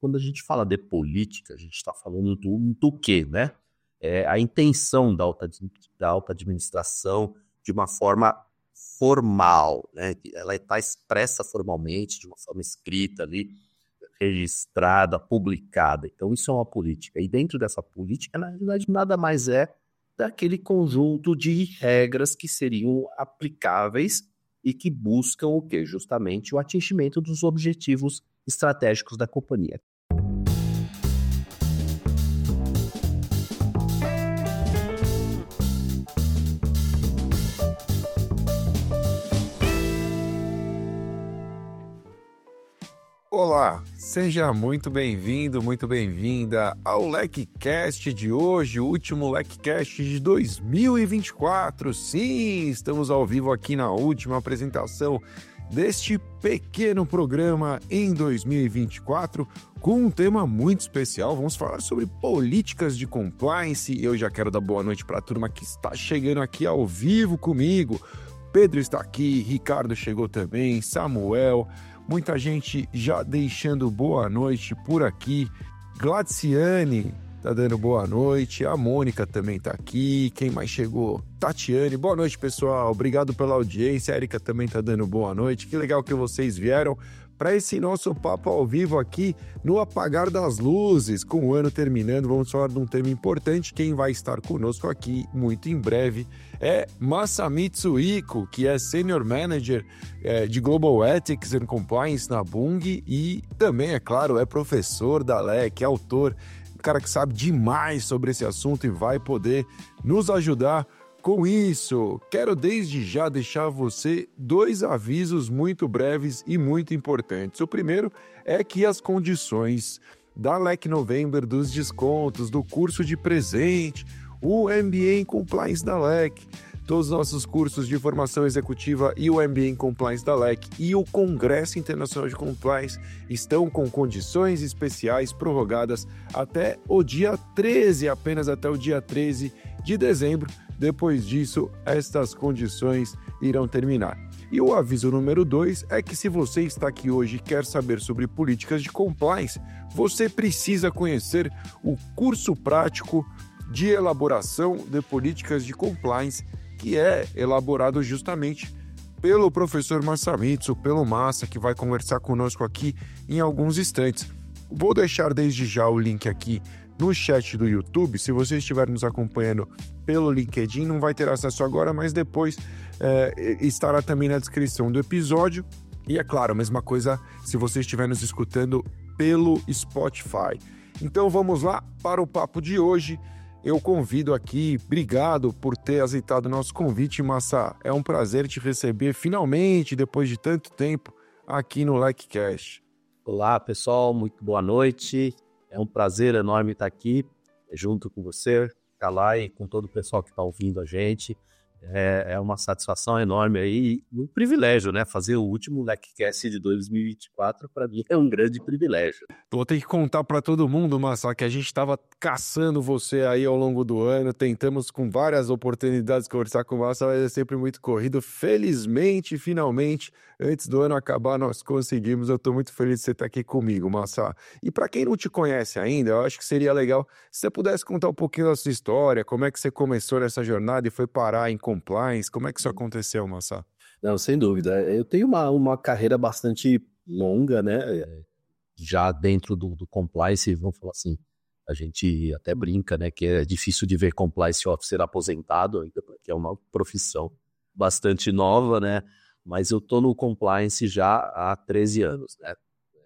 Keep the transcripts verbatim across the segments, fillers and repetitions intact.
quando a gente fala de política, a gente está falando do, do quê, né? É a intenção da alta, da alta administração de uma forma formal, né? Ela está expressa formalmente, de uma forma escrita ali, registrada, publicada. Então, isso é uma política. E dentro dessa política, na verdade, nada mais é daquele conjunto de regras que seriam aplicáveis e que buscam o quê? Justamente o atingimento dos objetivos estratégicos da companhia. Olá, seja muito bem-vindo, muito bem-vinda ao LecCast de hoje, o último LecCast de dois mil e vinte e quatro. Sim, estamos ao vivo aqui na última apresentação deste pequeno programa em dois mil e vinte e quatro, com um tema muito especial. Vamos falar sobre políticas de compliance. Eu já quero dar boa noite para a turma que está chegando aqui ao vivo comigo. Pedro está aqui, Ricardo chegou também, Samuel... Muita gente já deixando boa noite por aqui. Gladciane tá dando boa noite. A Mônica também tá aqui. Quem mais chegou? Tatiane. Boa noite, pessoal. Obrigado pela audiência. A Erika também tá dando boa noite. Que legal que vocês vieram para esse nosso papo ao vivo aqui no apagar das luzes. Com o ano terminando, vamos falar de um tema importante. Quem vai estar conosco aqui muito em breve é Masamitsu Iko, que é Senior Manager é, de Global Ethics and Compliance na Bung e também, é claro, é professor da L E C, autor, um cara que sabe demais sobre esse assunto e vai poder nos ajudar com isso. Quero desde já deixar você dois avisos muito breves e muito importantes. O primeiro é que as condições da L E C November, dos descontos, do curso de presente, o M B A em Compliance da L E C, todos os nossos cursos de formação executiva e o M B A em Compliance da L E C e o Congresso Internacional de Compliance estão com condições especiais prorrogadas até o dia treze, apenas até o dia treze de dezembro. Depois disso, estas condições irão terminar. E o aviso número dois é que se você está aqui hoje e quer saber sobre políticas de compliance, você precisa conhecer o curso prático de elaboração de políticas de compliance, que é elaborado justamente pelo professor Masamitsu, pelo Massa, que vai conversar conosco aqui em alguns instantes. Vou deixar desde já o link aqui no chat do YouTube. Se você estiver nos acompanhando pelo LinkedIn, não vai ter acesso agora, mas depois é, estará também na descrição do episódio. E é claro, a mesma coisa se você estiver nos escutando pelo Spotify. Então vamos lá para o papo de hoje. Eu convido aqui, obrigado por ter aceitado o nosso convite, Massa. É um prazer te receber finalmente, depois de tanto tempo, aqui no LecCast. Olá, pessoal, muito boa noite. É um prazer enorme estar aqui junto com você, Kalai, e com todo o pessoal que está ouvindo a gente. É, é uma satisfação enorme aí, um privilégio, né? Fazer o último LecCast de dois mil e vinte e quatro, para mim, é um grande privilégio. Vou ter que contar para todo mundo, Massa, que a gente estava caçando você aí ao longo do ano, tentamos com várias oportunidades conversar com o Massa, mas é sempre muito corrido. Felizmente, finalmente, antes do ano acabar, nós conseguimos. Eu estou muito feliz de você estar aqui comigo, Massa. E para quem não te conhece ainda, eu acho que seria legal se você pudesse contar um pouquinho da sua história, como é que você começou nessa jornada e foi parar em compliance, como é que isso aconteceu, Massa? Não, sem dúvida. Eu tenho uma, uma carreira bastante longa, né? Já dentro do, do compliance, vamos falar assim, a gente até brinca, né? Que é difícil de ver compliance officer aposentado ainda, porque é uma profissão bastante nova, né? Mas eu tô no compliance já há treze anos, né?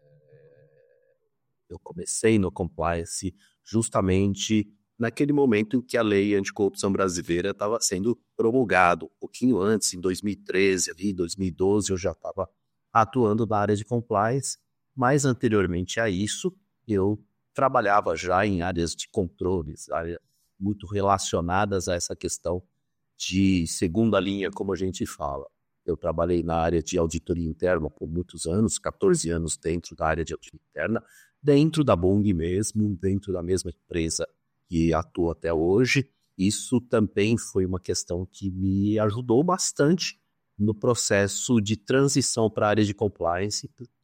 Eu comecei no compliance justamente naquele momento em que a lei anticorrupção brasileira estava sendo promulgada. Um pouquinho antes, em dois mil e treze, ali, dois mil e doze, eu já estava atuando na área de compliance, mas anteriormente a isso, eu trabalhava já em áreas de controles, áreas muito relacionadas a essa questão de segunda linha, como a gente fala. Eu trabalhei na área de auditoria interna por muitos anos, catorze anos dentro da área de auditoria interna, dentro da Bung mesmo, dentro da mesma empresa que atuo até hoje. Isso também foi uma questão que me ajudou bastante no processo de transição para a área de compliance,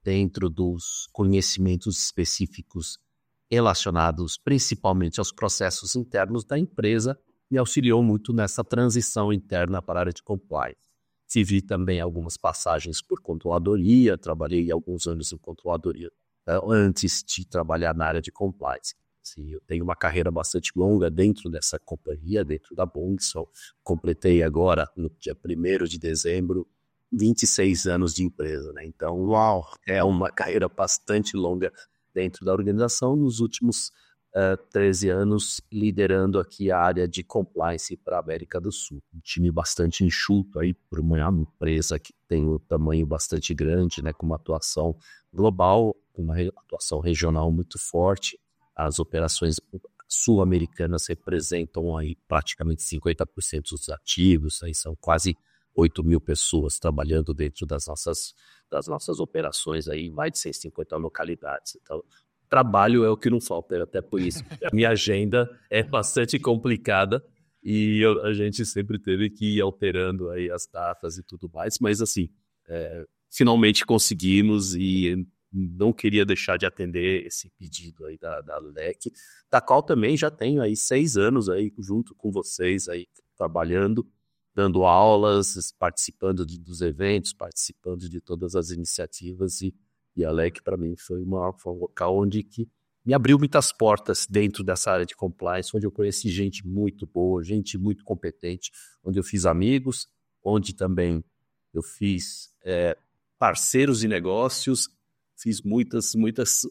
dentro dos conhecimentos específicos relacionados principalmente aos processos internos da empresa, me auxiliou muito nessa transição interna para a área de compliance. Tive também algumas passagens por controladoria, trabalhei alguns anos em controladoria antes de trabalhar na área de compliance. Sim, eu tenho uma carreira bastante longa dentro dessa companhia, dentro da Bungesson. Completei agora, no dia primeiro de dezembro, vinte e seis anos de empresa, né? Então, uau, é uma carreira bastante longa dentro da organização. Nos últimos uh, treze anos, liderando aqui a área de compliance para a América do Sul. Um time bastante enxuto aí, por uma empresa que tem um tamanho bastante grande, né? Com uma atuação global, uma atuação regional muito forte. As operações sul-americanas representam aí praticamente cinquenta por cento dos ativos, aí são quase oito mil pessoas trabalhando dentro das nossas, das nossas operações, aí, mais de cento e cinquenta localidades. Então, trabalho é o que não falta, até por isso. A minha agenda é bastante complicada e eu, a gente sempre teve que ir alterando aí as datas e tudo mais, mas assim, é, finalmente conseguimos e não queria deixar de atender esse pedido aí da, da L E C, da qual também já tenho aí seis anos aí junto com vocês aí trabalhando, dando aulas, participando de, dos eventos, participando de todas as iniciativas e, e a L E C para mim foi, uma, foi um local onde que me abriu muitas portas dentro dessa área de compliance, onde eu conheci gente muito boa, gente muito competente, onde eu fiz amigos, onde também eu fiz é, parceiros de negócios, fiz muitas, muitas,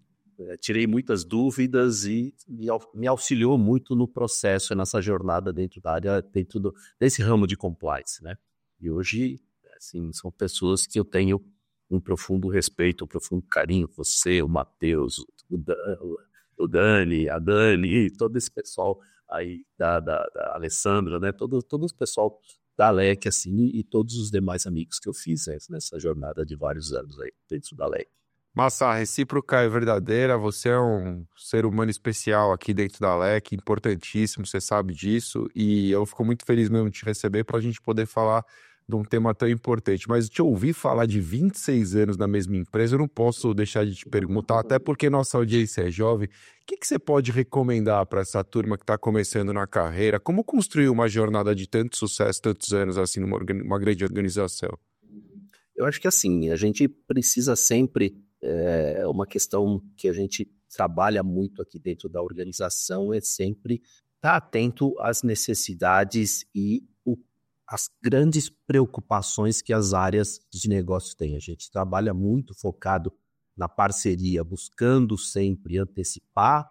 é, tirei muitas dúvidas e me, me auxiliou muito no processo, nessa jornada dentro da área, dentro do, desse ramo de compliance, né? E hoje, assim, são pessoas que eu tenho um profundo respeito, um profundo carinho, você, o Matheus, o, o Dani, a Dani, todo esse pessoal aí da, da, da Alessandra, né? Todo, todo esse pessoal da L E C, assim, e todos os demais amigos que eu fiz né, nessa jornada de vários anos aí dentro da L E C. Massa, a recíproca é verdadeira, você é um ser humano especial aqui dentro da L E C, importantíssimo, você sabe disso, e eu fico muito feliz mesmo de te receber para a gente poder falar de um tema tão importante. Mas te ouvir falar de vinte e seis anos na mesma empresa, eu não posso deixar de te perguntar, até porque nossa audiência é jovem, o que, que você pode recomendar para essa turma que está começando na carreira? Como construir uma jornada de tanto sucesso, tantos anos assim, numa uma grande organização? Eu acho que assim, a gente precisa sempre, é uma questão que a gente trabalha muito aqui dentro da organização, é sempre estar atento às necessidades e o, as grandes preocupações que as áreas de negócio têm. A gente trabalha muito focado na parceria, buscando sempre antecipar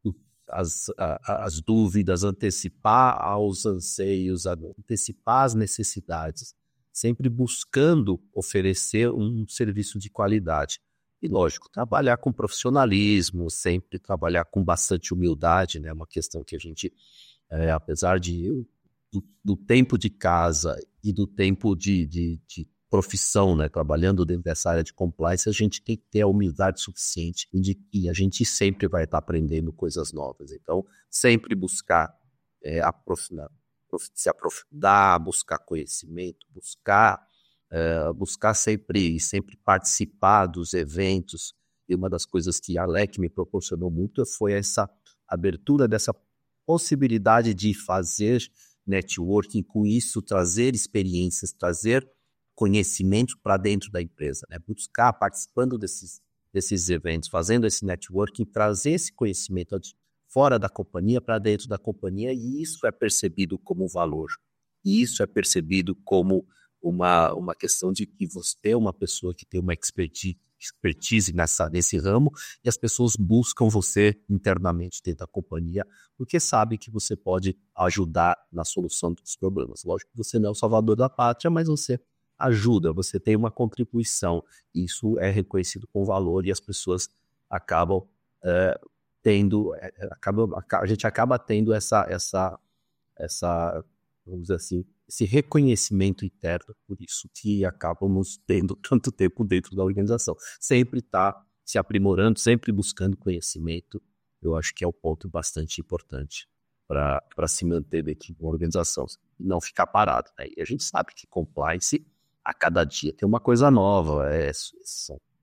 as, a, as dúvidas, antecipar aos anseios, antecipar as necessidades, sempre buscando oferecer um serviço de qualidade. E, lógico, trabalhar com profissionalismo, sempre trabalhar com bastante humildade, né? Uma questão que a gente, é, apesar de do, do tempo de casa e do tempo de, de, de profissão, né? Trabalhando dentro dessa área de compliance, a gente tem que ter a humildade suficiente de que a gente sempre vai estar aprendendo coisas novas. Então, sempre buscar é, aprofundar, se aprofundar, buscar conhecimento, buscar Uh, buscar sempre, sempre participar dos eventos. E uma das coisas que a L E C me proporcionou muito foi essa abertura dessa possibilidade de fazer networking, com isso trazer experiências, trazer conhecimento para dentro da empresa, né? Buscar, participando desses, desses eventos, fazendo esse networking, trazer esse conhecimento de fora da companhia para dentro da companhia, e isso é percebido como valor. E isso é percebido como Uma, uma questão de que você é uma pessoa que tem uma expertise, expertise nessa, nesse ramo, e as pessoas buscam você internamente dentro da companhia, porque sabe que você pode ajudar na solução dos problemas. Lógico que você não é o salvador da pátria, mas você ajuda, você tem uma contribuição. Isso é reconhecido com valor e as pessoas acabam é, tendo, é, acabam, a gente acaba tendo essa, essa, essa, vamos dizer assim, esse reconhecimento interno, por isso que acabamos tendo tanto tempo dentro da organização. Sempre está se aprimorando, sempre buscando conhecimento, eu acho que é um ponto bastante importante para se manter dentro de uma organização, e não ficar parado, né? E a gente sabe que compliance, a cada dia tem uma coisa nova, é, são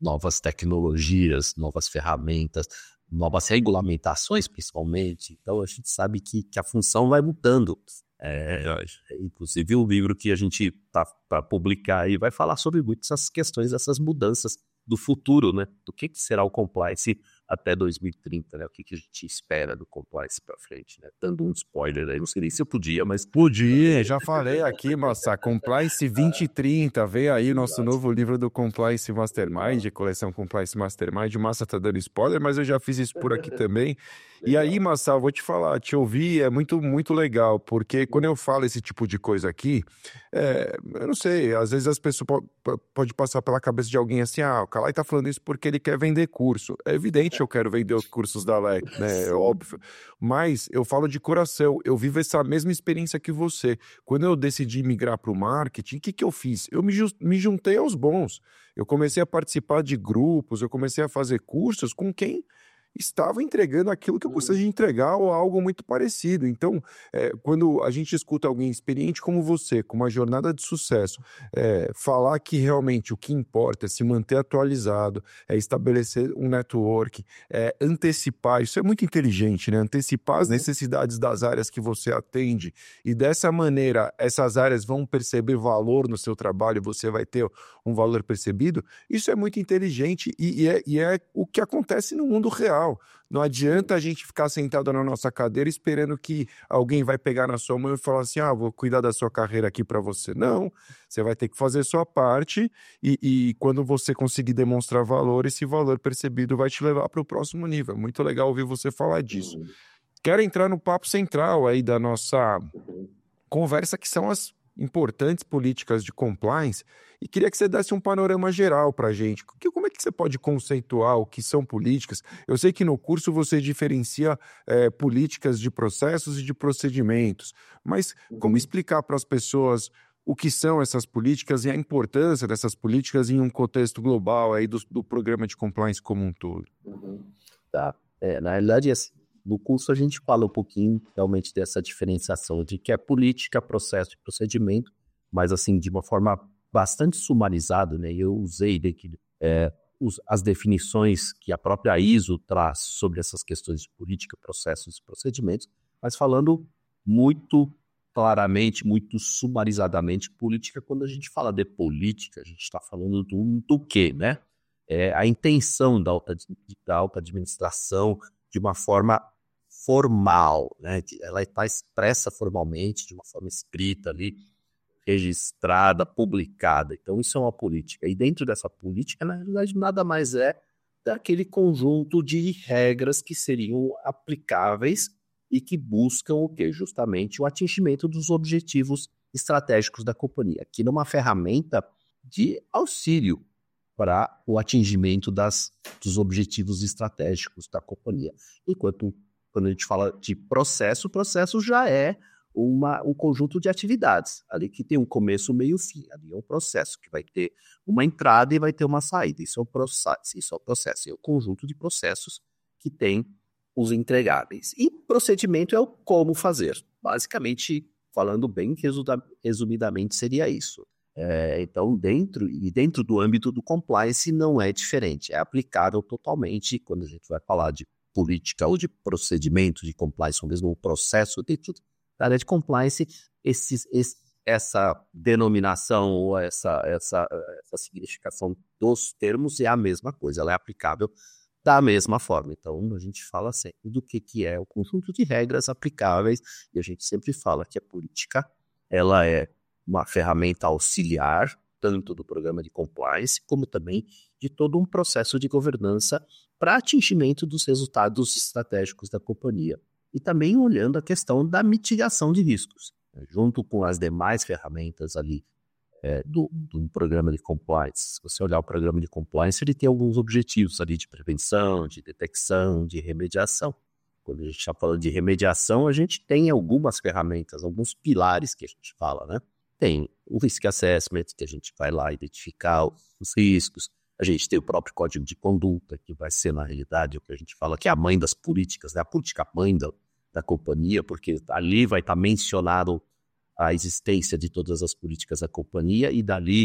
novas tecnologias, novas ferramentas, novas regulamentações, principalmente. Então, a gente sabe que, que a função vai mudando. É, inclusive, o livro que a gente está para publicar aí vai falar sobre muitas essas questões, essas mudanças do futuro, né? Do que, que será o compliance até dois mil e trinta, né? O que, que a gente espera do compliance para frente, né? Dando um spoiler aí, não sei nem se eu podia, mas... Podia, já falei aqui, Massa, Compliance vinte e trinta, veio aí o nosso novo livro do Compliance Mastermind, coleção Compliance Mastermind, o Massa tá dando spoiler, mas eu já fiz isso por aqui também. E aí, Massa, eu vou te falar, te ouvir é muito, muito legal, porque quando eu falo esse tipo de coisa aqui, é, eu não sei, às vezes as pessoas po- pode passar pela cabeça de alguém assim, ah, o Calai tá falando isso porque ele quer vender curso. É evidente que eu quero vender os cursos da L E C, né, é óbvio. Mas eu falo de coração, eu vivo essa mesma experiência que você. Quando eu decidi migrar para o marketing, o que, que eu fiz? Eu me, ju- me juntei aos bons. Eu comecei a participar de grupos, eu comecei a fazer cursos com quem estava entregando aquilo que eu gostaria de entregar ou algo muito parecido. Então, é, quando a gente escuta alguém experiente como você, com uma jornada de sucesso, é, falar que realmente o que importa é se manter atualizado, é estabelecer um network, é antecipar, isso é muito inteligente, né? Antecipar as necessidades das áreas que você atende e dessa maneira essas áreas vão perceber valor no seu trabalho, você vai ter um valor percebido, isso é muito inteligente e, e, é, e é o que acontece no mundo real. Não adianta a gente ficar sentado na nossa cadeira esperando que alguém vai pegar na sua mão e falar assim, ah, vou cuidar da sua carreira aqui para você. Não, você vai ter que fazer a sua parte e, e quando você conseguir demonstrar valor, esse valor percebido vai te levar para o próximo nível. Muito legal ouvir você falar disso. Quero entrar no papo central aí da nossa conversa, que são as importantes políticas de compliance, e queria que você desse um panorama geral para a gente. Que- Como é que você pode conceituar o que são políticas? Eu sei que no curso você diferencia eh, políticas de processos e de procedimentos, mas como explicar para as pessoas o que são essas políticas e a importância dessas políticas em um contexto global aí do, do programa de compliance como um todo? Tá. É, na realidade, assim, no curso a gente fala um pouquinho realmente dessa diferenciação de que é política, processo e procedimento, mas assim, de uma forma bastante sumarizada, né? E eu usei daqui, é, os- as definições que a própria I S O traz sobre essas questões de política, processos e procedimentos, mas falando muito claramente, muito sumarizadamente, política, quando a gente fala de política, a gente está falando do, do quê, né? É a intenção da alta, da alta administração de uma forma formal, né? Que ela está expressa formalmente, de uma forma escrita ali, registrada, publicada. Então, isso é uma política. E dentro dessa política, na realidade, nada mais é daquele conjunto de regras que seriam aplicáveis e que buscam o quê? Justamente o atingimento dos objetivos estratégicos da companhia. Aqui numa ferramenta de auxílio para o atingimento das, dos objetivos estratégicos da companhia. Enquanto, quando a gente fala de processo, o processo já é uma, um conjunto de atividades, ali que tem um começo, meio e fim. Ali é um processo que vai ter uma entrada e vai ter uma saída. Isso é um processo, isso é um processo, é um conjunto de processos que tem os entregáveis. E procedimento é o como fazer. Basicamente, falando bem resumida- resumidamente, seria isso. É, então, dentro e dentro do âmbito do compliance não é diferente, é aplicável totalmente quando a gente vai falar de política ou de procedimento de compliance, ou mesmo o processo dentro da área de compliance, esses, esse, essa denominação ou essa, essa, essa significação dos termos é a mesma coisa, ela é aplicável da mesma forma. Então, a gente fala sempre do que, que é o conjunto de regras aplicáveis e a gente sempre fala que a política ela é uma ferramenta auxiliar, tanto do programa de compliance, como também de todo um processo de governança para atingimento dos resultados estratégicos da companhia. E também olhando a questão da mitigação de riscos, né, junto com as demais ferramentas ali é, do, do programa de compliance. Se você olhar o programa de compliance, ele tem alguns objetivos ali de prevenção, de detecção, de remediação. Quando a gente está falando de remediação, a gente tem algumas ferramentas, alguns pilares que a gente fala, né? Tem o Risk Assessment, que a gente vai lá identificar os riscos. A gente tem o próprio Código de Conduta, que vai ser, na realidade, o que a gente fala que é a mãe das políticas, né? A política mãe da, da companhia, porque ali vai estar mencionado a existência de todas as políticas da companhia e dali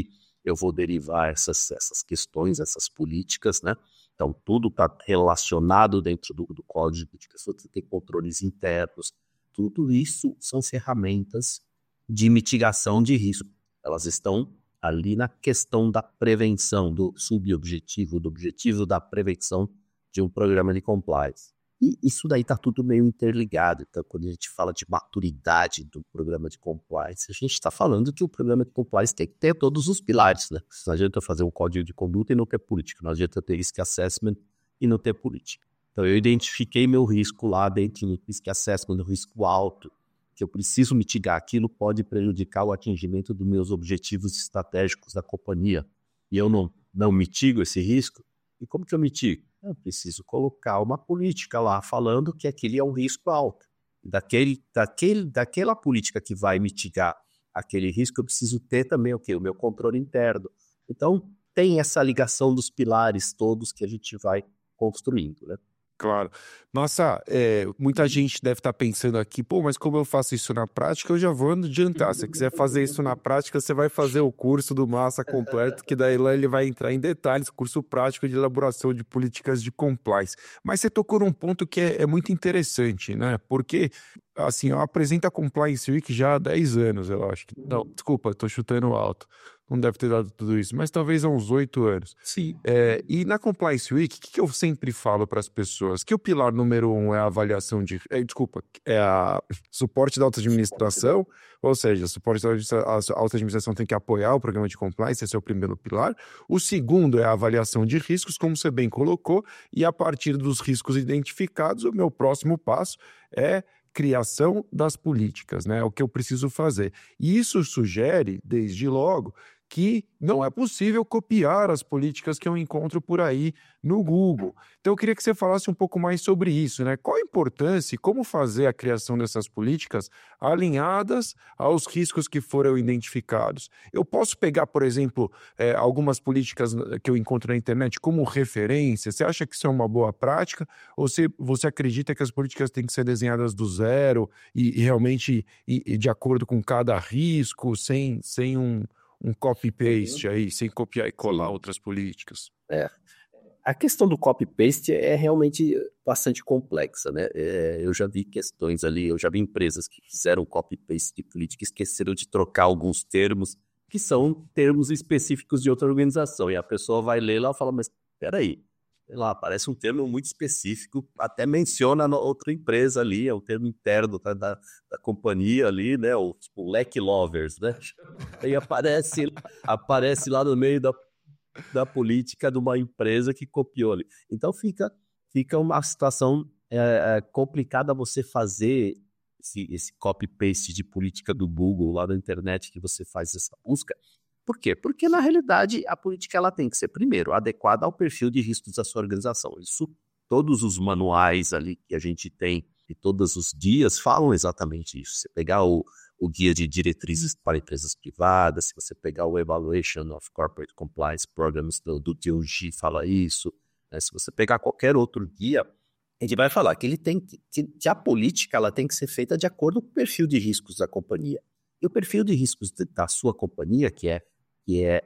eu vou derivar essas, essas questões, essas políticas, né? Então, tudo está relacionado dentro do, do código de pessoas, você tem controles internos. Tudo isso são ferramentas de mitigação de risco. Elas estão ali na questão da prevenção, do subobjetivo, do objetivo da prevenção de um programa de compliance. E isso daí está tudo meio interligado. Então, quando a gente fala de maturidade do programa de compliance, a gente está falando que o programa de compliance tem que ter todos os pilares, né? Não adianta fazer um código de conduta e não ter política. Não adianta ter risk assessment e não ter política. Então, eu identifiquei meu risco lá dentro do risk assessment, do risco alto, que eu preciso mitigar. Aquilo pode prejudicar o atingimento dos meus objetivos estratégicos da companhia. E eu não, não mitigo esse risco. E como que eu mitigo? Eu preciso colocar uma política lá falando que aquele é um risco alto. Daquele, daquele, daquela política que vai mitigar aquele risco, eu preciso ter também o quê? O meu controle interno. Então, tem essa ligação dos pilares todos que a gente vai construindo, né? Claro. Nossa, é, muita gente deve estar pensando aqui, pô, mas como eu faço isso na prática, eu já vou adiantar. Se você quiser fazer isso na prática, você vai fazer o curso do Massa completo, que daí lá ele vai entrar em detalhes, curso prático de elaboração de políticas de compliance. Mas você tocou num ponto que é, é muito interessante, né? Porque, assim, eu apresento a Compliance Week já há dez anos, eu acho. Não, desculpa, estou chutando alto. Não deve ter dado tudo isso, mas talvez há uns oito anos. Sim. É, e na Compliance Week, o que, que eu sempre falo para as pessoas? Que o pilar número um é a avaliação de... É, desculpa, é a suporte da alta administração, ou seja, suporte da alta administração tem que apoiar o programa de compliance, esse é o primeiro pilar. O segundo é a avaliação de riscos, como você bem colocou, e a partir dos riscos identificados, o meu próximo passo é criação das políticas, né? É o que eu preciso fazer. E isso sugere, desde logo, que não é possível copiar as políticas que eu encontro por aí no Google. Então eu queria que você falasse um pouco mais sobre isso, né? Qual a importância e como fazer a criação dessas políticas alinhadas aos riscos que foram identificados? Eu posso pegar, por exemplo, é, algumas políticas que eu encontro na internet como referência? Você acha que isso é uma boa prática? Ou você, você acredita que as políticas têm que ser desenhadas do zero e, e realmente e, e de acordo com cada risco, sem, sem um... um copy-paste aí, sem copiar e colar Sim. outras políticas? É. A questão do copy-paste é realmente bastante complexa, né? É, eu já vi questões ali, eu já vi empresas que fizeram copy-paste de política e esqueceram de trocar alguns termos que são termos específicos de outra organização. E a pessoa vai ler lá e fala, mas peraí, sei lá, parece um termo muito específico, até menciona outra empresa ali, é um termo interno da, da, da companhia ali, né? O tipo, leck lovers, né? Aí aparece, aparece lá no meio da, da política de uma empresa que copiou ali. Então fica, fica uma situação é, é, complicada você fazer esse, esse copy-paste de política do Google lá na internet que você faz essa busca. Por quê? Porque, na realidade, a política ela tem que ser, primeiro, adequada ao perfil de riscos da sua organização. Isso, todos os manuais ali que a gente tem e todos os dias falam exatamente isso. Você pegar o, o guia de diretrizes para empresas privadas, se você pegar o Evaluation of Corporate Compliance Programs do, do D O G, fala isso. Né? Se você pegar qualquer outro guia, ele vai falar que, ele tem que, que a política ela tem que ser feita de acordo com o perfil de riscos da companhia. E o perfil de riscos da sua companhia, que é que é,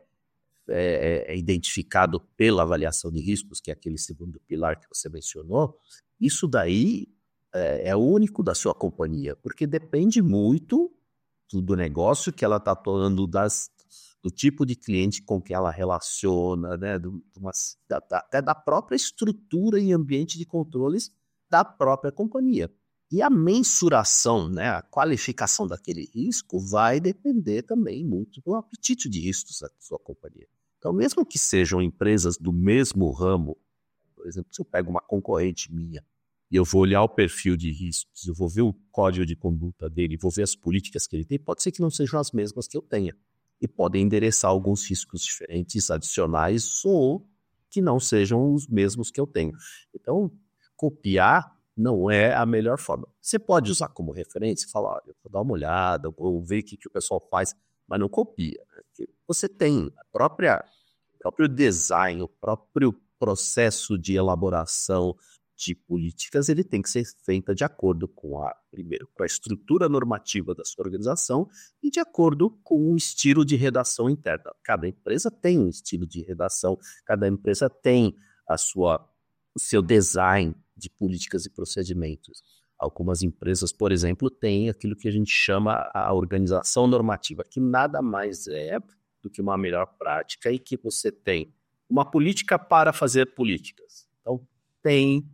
é, é identificado pela avaliação de riscos, que é aquele segundo pilar que você mencionou, isso daí é, é único da sua companhia, porque depende muito do, do negócio que ela está atuando, das, do tipo de cliente com que ela relaciona, né, do, uma, da, da, até da própria estrutura e ambiente de controles da própria companhia. E a mensuração, né, a qualificação daquele risco vai depender também muito do apetite de riscos da sua companhia. Então, mesmo que sejam empresas do mesmo ramo, por exemplo, se eu pego uma concorrente minha e eu vou olhar o perfil de riscos, eu vou ver o código de conduta dele, vou ver as políticas que ele tem, pode ser que não sejam as mesmas que eu tenha. E podem endereçar alguns riscos diferentes, adicionais, ou que não sejam os mesmos que eu tenho. Então, copiar não é a melhor forma. Você pode usar como referência e falar, olha, eu vou dar uma olhada, vou ver o que, que o pessoal faz, mas não copia. Né? Você tem a própria, o próprio design, o próprio processo de elaboração de políticas, ele tem que ser feita de acordo com a, primeiro, com a estrutura normativa da sua organização e de acordo com o estilo de redação interna. Cada empresa tem um estilo de redação, cada empresa tem a sua, o seu design de políticas e procedimentos. Algumas empresas, por exemplo, têm aquilo que a gente chama a organização normativa, que nada mais é do que uma melhor prática e que você tem uma política para fazer políticas. Então, tem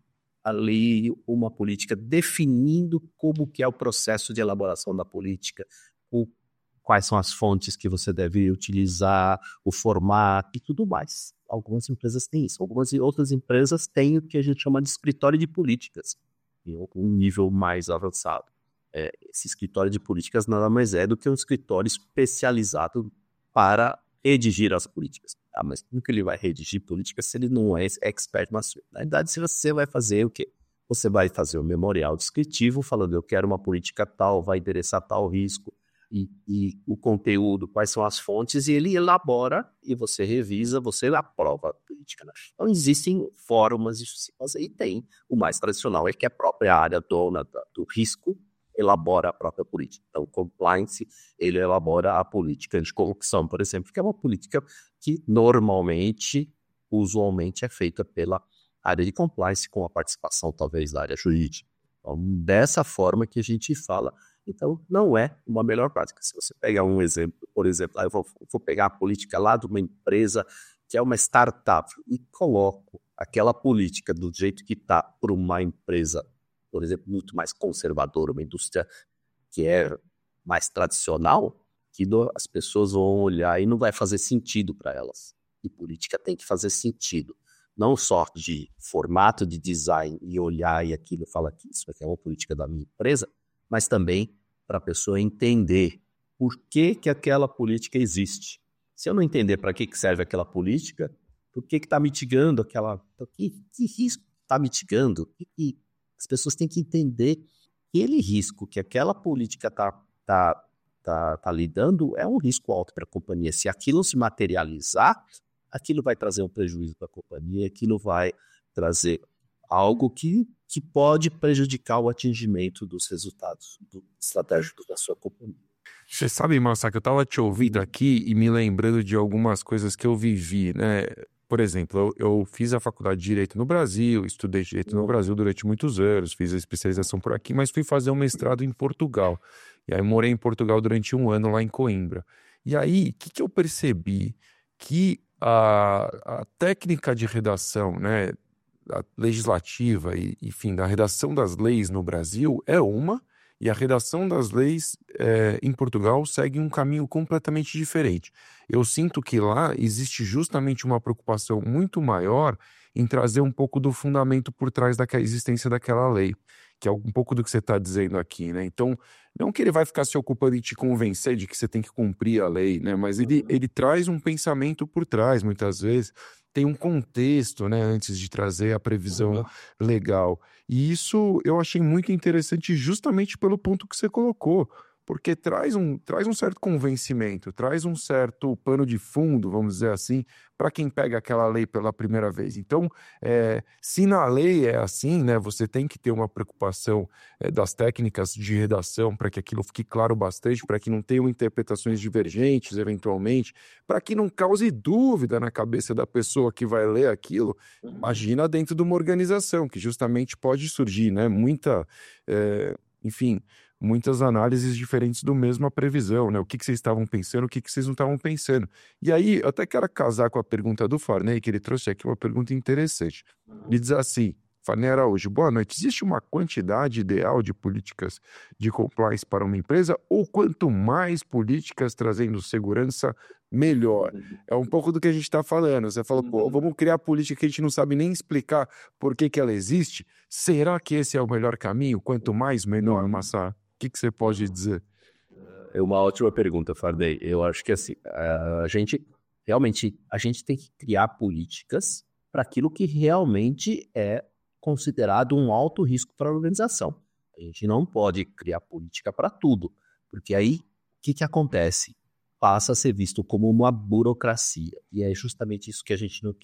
ali uma política definindo como que é o processo de elaboração da política, o, quais são as fontes que você deve utilizar, o formato e tudo mais. Algumas empresas têm isso. Algumas outras empresas têm o que a gente chama de escritório de políticas, em um nível mais avançado. É, esse escritório de políticas nada mais é do que um escritório especializado para redigir as políticas. Ah, mas como que ele vai redigir políticas se ele não é expert no assunto? Na verdade, se você vai fazer o quê? Você vai fazer um memorial descritivo falando, eu quero uma política tal, vai endereçar tal risco, e, e o conteúdo, quais são as fontes, e ele elabora, e você revisa, você aprova a política. Né? Então, existem formas de se fazer, e tem. O mais tradicional é que a própria área dona do risco elabora a própria política. Então, o compliance, ele elabora a política anticorrupção, por exemplo, que é uma política que normalmente, usualmente, é feita pela área de compliance, com a participação, talvez, da área jurídica. Então, dessa forma que a gente fala. Então, não é uma melhor prática. Se você pegar um exemplo, por exemplo, eu vou, vou pegar a política lá de uma empresa que é uma startup e coloco aquela política do jeito que está para uma empresa, por exemplo, muito mais conservadora, uma indústria que é mais tradicional, que as pessoas vão olhar e não vai fazer sentido para elas. E política tem que fazer sentido. Não só de formato, de design, e olhar e aquilo fala que isso aqui é uma política da minha empresa, mas também para a pessoa entender por que, que aquela política existe. Se eu não entender para que, que serve aquela política, por que está mitigando aquela... Que, que risco está mitigando? Que, que, as pessoas têm que entender que aquele risco que aquela política está tá, tá, tá lidando é um risco alto para a companhia. Se aquilo se materializar, aquilo vai trazer um prejuízo para a companhia, aquilo vai trazer algo que, que pode prejudicar o atingimento dos resultados do, estratégicos da sua companhia. Você sabe, Massa, que eu estava te ouvindo aqui e me lembrando de algumas coisas que eu vivi, né? Por exemplo, eu, eu fiz a faculdade de Direito no Brasil, estudei Direito no Brasil durante muitos anos, fiz a especialização por aqui, mas fui fazer um mestrado em Portugal. E aí morei em Portugal durante um ano lá em Coimbra. E aí, o que, que eu percebi? Que a, a técnica de redação, né, a legislativa e, enfim, da redação das leis no Brasil é uma, e a redação das leis é, em Portugal segue um caminho completamente diferente. Eu sinto que lá existe justamente uma preocupação muito maior em trazer um pouco do fundamento por trás da existência daquela lei, que é um pouco do que você está dizendo aqui, né? Então, não que ele vai ficar se ocupando em te convencer de que você tem que cumprir a lei, né? Mas ele, ele traz um pensamento por trás, muitas vezes, tem um contexto, né, antes de trazer a previsão legal. E isso eu achei muito interessante justamente pelo ponto que você colocou, porque traz um, traz um certo convencimento, traz um certo pano de fundo, vamos dizer assim, para quem pega aquela lei pela primeira vez. Então, é, se na lei é assim, né, você tem que ter uma preocupação é, das técnicas de redação para que aquilo fique claro bastante, para que não tenham interpretações divergentes, eventualmente, para que não cause dúvida na cabeça da pessoa que vai ler aquilo. Imagina dentro de uma organização, que justamente pode surgir, né, muita, é, enfim... muitas análises diferentes do mesma previsão, né? O que, que vocês estavam pensando, o que, que vocês não estavam pensando. E aí, eu até quero casar com a pergunta do Farney, que ele trouxe aqui uma pergunta interessante. Ele diz assim, Farney Araújo, boa noite, existe uma quantidade ideal de políticas de compliance para uma empresa ou quanto mais políticas trazendo segurança, melhor? É um pouco do que a gente está falando. Você falou, pô, vamos criar política que a gente não sabe nem explicar por que, que ela existe. Será que esse é o melhor caminho? Quanto mais, menor, Massa? O que, que você pode dizer? É uma ótima pergunta, Fardey. Eu acho que assim, a gente realmente a gente tem que criar políticas para aquilo que realmente é considerado um alto risco para a organização. A gente não pode criar política para tudo, porque aí o que, que acontece? Passa a ser visto como uma burocracia, e é justamente isso que a gente não quer.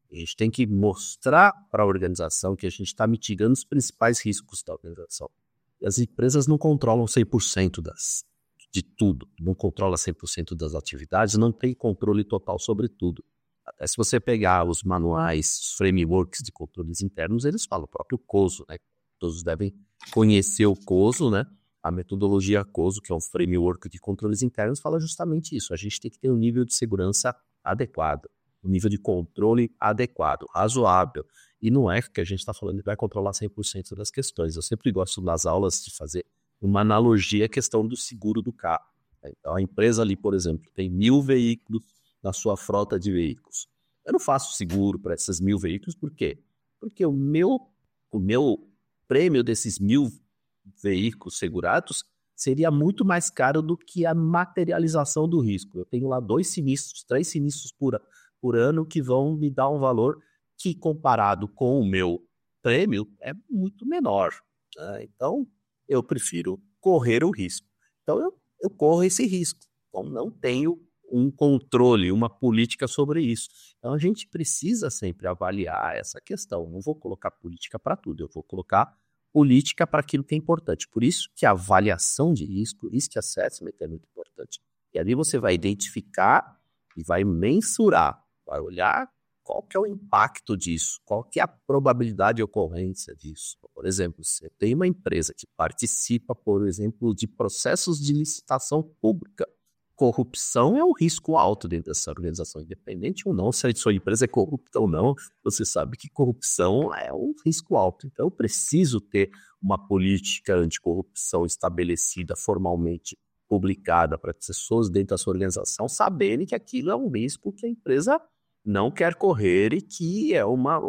A gente tem que mostrar para a organização que a gente está mitigando os principais riscos da organização. E as empresas não controlam cem por cento das, de tudo, não controlam cem por cento das atividades, não tem controle total sobre tudo. Até se você pegar os manuais, os frameworks de controles internos, eles falam o próprio COSO, né? Todos devem conhecer o COSO, né? A metodologia COSO, que é um framework de controles internos, fala justamente isso. A gente tem que ter um nível de segurança adequado, um nível de controle adequado, razoável. E não é que a gente está falando que vai controlar cem por cento das questões. Eu sempre gosto nas aulas de fazer uma analogia à questão do seguro do carro. Então, a empresa ali, por exemplo, tem mil veículos na sua frota de veículos. Eu não faço seguro para esses mil veículos, por quê? Porque o meu, o meu prêmio desses mil veículos segurados seria muito mais caro do que a materialização do risco. Eu tenho lá dois sinistros, três sinistros por, por ano que vão me dar um valor que, comparado com o meu prêmio, é muito menor. Né? Então, eu prefiro correr o risco. Então, eu, eu corro esse risco. Então, não tenho um controle, uma política sobre isso. Então, a gente precisa sempre avaliar essa questão. Não vou colocar política para tudo, eu vou colocar política para aquilo que é importante. Por isso que a avaliação de risco, risk assessment é muito importante. E ali você vai identificar e vai mensurar, vai olhar qual que é o impacto disso, qual que é a probabilidade de ocorrência disso. Por exemplo, você tem uma empresa que participa, por exemplo, de processos de licitação pública. Corrupção é um risco alto dentro dessa organização, independente ou não, se a sua empresa é corrupta ou não, você sabe que corrupção é um risco alto. Então, eu preciso ter uma política anticorrupção estabelecida, formalmente publicada, para as pessoas dentro da sua organização saberem que aquilo é um risco que a empresa não quer correr e que é uma,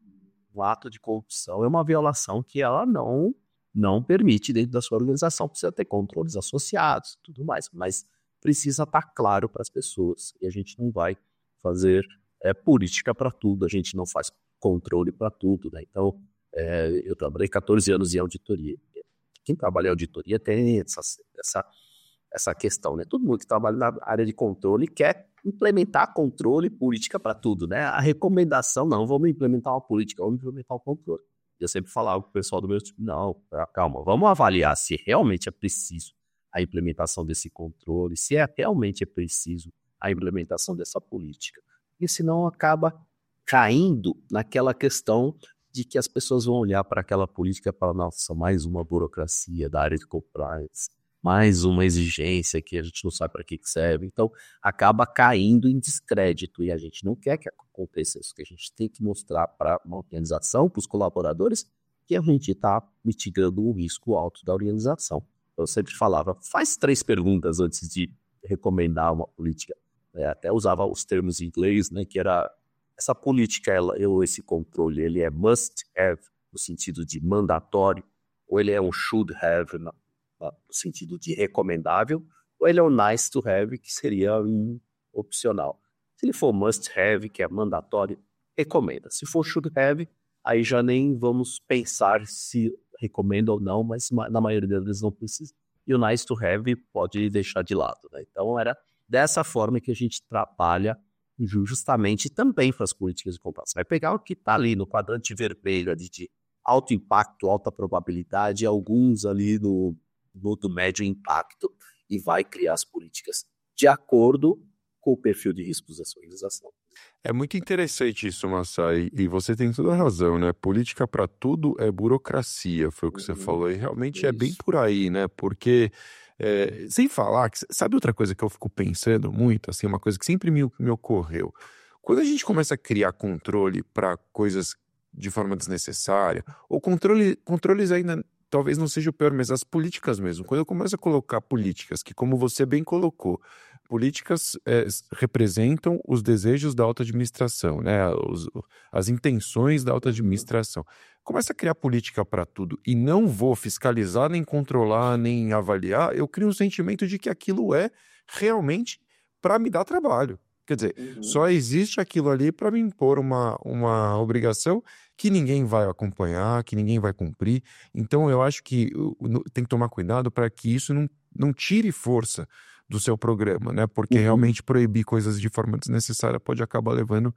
um ato de corrupção, é uma violação que ela não, não permite dentro da sua organização, precisa ter controles associados e tudo mais, mas precisa estar claro para as pessoas. E a gente não vai fazer é, política para tudo, a gente não faz controle para tudo. Né? Então, é, eu trabalhei catorze anos em auditoria. Quem trabalha em auditoria tem essa, essa, essa questão. Né? Todo mundo que trabalha na área de controle quer implementar controle e política para tudo. Né? A recomendação, não, vamos implementar uma política, vamos implementar um controle. Eu sempre falava com o pessoal do meu time, não, calma, vamos avaliar se realmente é preciso a implementação desse controle, se é, realmente é preciso a implementação dessa política. E senão acaba caindo naquela questão de que as pessoas vão olhar para aquela política e falar, nossa, mais uma burocracia da área de compliance, mais uma exigência que a gente não sabe para que serve. Então, acaba caindo em descrédito e a gente não quer que aconteça isso, que a gente tem que mostrar para uma organização, para os colaboradores, que a gente está mitigando um risco alto da organização. Eu sempre falava, faz três perguntas antes de recomendar uma política. É, até usava os termos em inglês, né, que era essa política, ela, ou esse controle, ele é must have, no sentido de mandatório, ou ele é um should have, no, no sentido de recomendável, ou ele é um nice to have, que seria um opcional. Se ele for must have, que é mandatório, recomenda. Se for should have, aí já nem vamos pensar se recomenda ou não, mas na maioria deles não precisa. E o nice to have pode deixar de lado. Né? Então, era dessa forma que a gente trabalha justamente também para as políticas de compliance. Vai pegar o que está ali no quadrante vermelho ali de alto impacto, alta probabilidade, alguns ali no, no do médio impacto, e vai criar as políticas de acordo com o perfil de riscos da sua organização. É muito interessante isso, Massai, e você tem toda a razão, né? Política para tudo é burocracia, foi o que você falou, e realmente é bem por aí, né? Porque, é, sem falar, que, sabe outra coisa que eu fico pensando muito, assim, uma coisa que sempre me, me ocorreu? Quando a gente começa a criar controle para coisas de forma desnecessária, ou controle, controles ainda talvez não seja o pior, mas as políticas mesmo, quando eu começo a colocar políticas que, como você bem colocou, políticas é, representam os desejos da alta administração, né? Os, as intenções da alta administração. Começa a criar política para tudo e não vou fiscalizar, nem controlar, nem avaliar, eu crio um sentimento de que aquilo é realmente para me dar trabalho. Quer dizer, uhum. Só existe aquilo ali para me impor uma, uma obrigação que ninguém vai acompanhar, que ninguém vai cumprir. Então, eu acho que tem que tomar cuidado para que isso não, não tire força do seu programa, né? Porque uhum. realmente proibir coisas de forma desnecessária pode acabar levando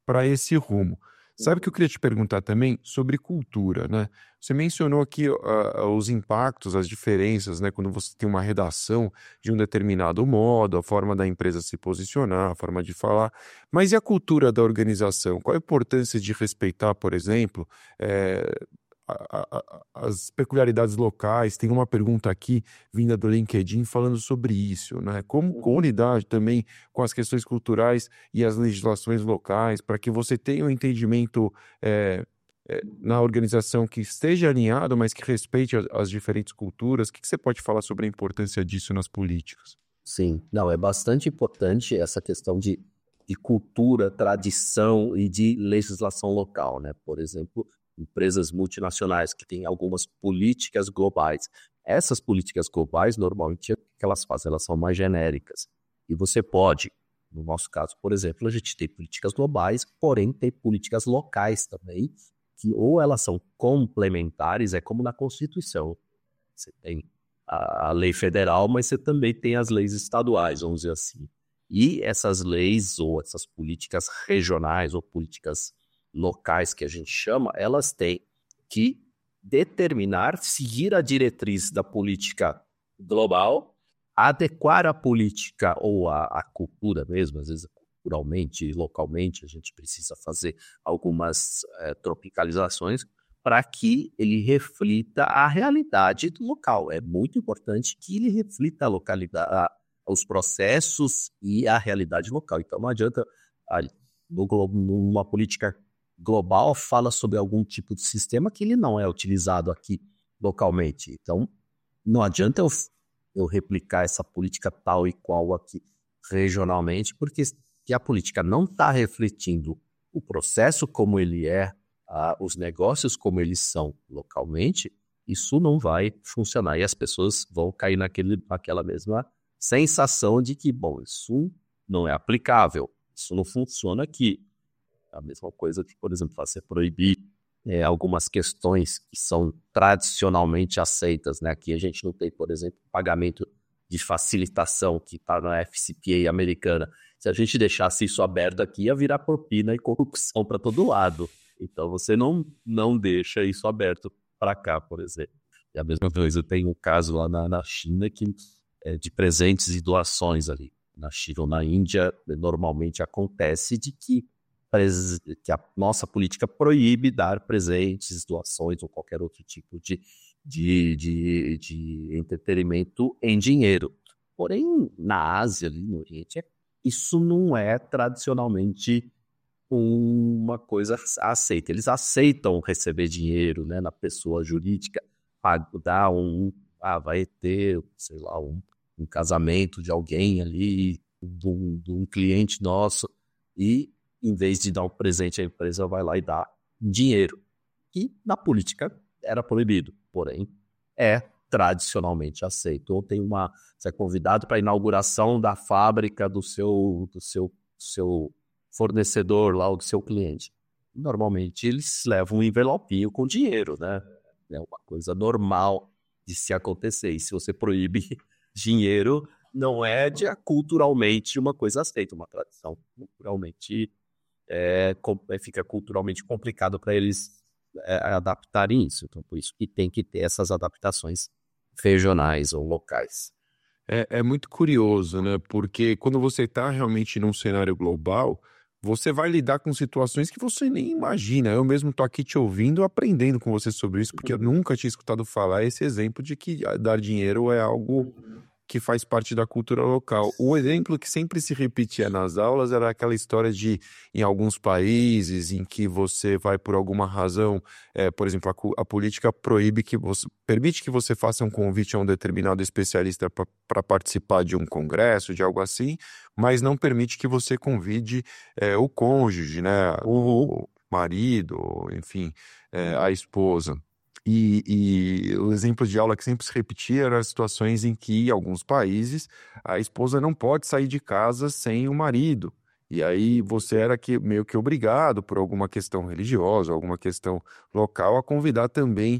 para esse rumo. Sabe que eu queria te perguntar também sobre cultura, né? Você mencionou aqui uh, os impactos, as diferenças, né? Quando você tem uma redação de um determinado modo, a forma da empresa se posicionar, a forma de falar. Mas e a cultura da organização? Qual a importância de respeitar, por exemplo, eh, a- a- a- as peculiaridades locais? Tem uma pergunta aqui vinda do LinkedIn falando sobre isso, né? Como, como lidar também com as questões culturais e as legislações locais para que você tenha um entendimento eh, eh, na organização que esteja alinhado, mas que respeite as, as diferentes culturas. O que, que você pode falar sobre a importância disso nas políticas? Sim, não, é bastante importante essa questão de, de cultura, tradição e de legislação local, né? Por exemplo, empresas multinacionais que têm algumas políticas globais. Essas políticas globais, normalmente, o que elas fazem? Elas são mais genéricas. E você pode, no nosso caso, por exemplo, a gente tem políticas globais, porém tem políticas locais também, que ou elas são complementares, é como na Constituição. Você tem a, a lei federal, mas você também tem as leis estaduais, vamos dizer assim. E essas leis ou essas políticas regionais ou políticas locais que a gente chama, elas têm que determinar, seguir a diretriz da política global, adequar a política ou a, a cultura mesmo, às vezes culturalmente, localmente, a gente precisa fazer algumas eh, tropicalizações para que ele reflita a realidade do local. É muito importante que ele reflita a localidade, a- os processos e a realidade local. Então não adianta, ah, no glo- numa política global, fala sobre algum tipo de sistema que ele não é utilizado aqui localmente. Então não adianta eu, eu replicar essa política tal e qual aqui regionalmente, porque se a política não está refletindo o processo como ele é, ah, os negócios como eles são localmente, isso não vai funcionar. E as pessoas vão cair naquele, naquela mesma sensação de que, bom, isso não é aplicável, isso não funciona aqui. A mesma coisa que, por exemplo, você proibir é, algumas questões que são tradicionalmente aceitas, né? Aqui a gente não tem, por exemplo, pagamento de facilitação que está na F C P A americana. Se a gente deixasse isso aberto aqui, ia virar propina e corrupção para todo lado. Então você não, não deixa isso aberto para cá, por exemplo. E a mesma coisa, tem um caso lá na, na China que é de presentes e doações ali. Na China ou na Índia, normalmente acontece de que que a nossa política proíbe dar presentes, doações ou qualquer outro tipo de, de, de, de entretenimento em dinheiro. Porém, na Ásia, ali no Oriente, isso não é tradicionalmente uma coisa aceita. Eles aceitam receber dinheiro, né, na pessoa jurídica, dar um, ah, vai ter, sei lá, um, um casamento de alguém ali, de um, de um cliente nosso, e em vez de dar um presente à empresa, vai lá e dá dinheiro. E na política era proibido, porém é tradicionalmente aceito. Ou tem uma, você é convidado para a inauguração da fábrica do seu, do seu, seu fornecedor lá, ou do seu cliente. Normalmente eles levam um envelopinho com dinheiro, né? É uma coisa normal de se acontecer. E se você proíbe dinheiro, não é de, culturalmente uma coisa aceita, uma tradição culturalmente é, fica culturalmente complicado para eles é, adaptarem isso. Então, por isso que tem que ter essas adaptações regionais ou locais. É, é muito curioso, né? Porque quando você está realmente num cenário global, você vai lidar com situações que você nem imagina. Eu mesmo tô aqui te ouvindo, aprendendo com você sobre isso, porque eu nunca tinha escutado falar esse exemplo de que dar dinheiro é algo que faz parte da cultura local. O exemplo que sempre se repetia nas aulas era aquela história de, em alguns países em que você vai por alguma razão, é, por exemplo, a, a política proíbe que você, permite que você faça um convite a um determinado especialista para participar de um congresso, de algo assim, mas não permite que você convide é, o cônjuge, né, Uhum. o marido, enfim, é, a esposa. E, e o exemplo de aula que sempre se repetia eram as situações em que, em alguns países, a esposa não pode sair de casa sem o marido. E aí você era que, meio que obrigado, por alguma questão religiosa, alguma questão local, a convidar também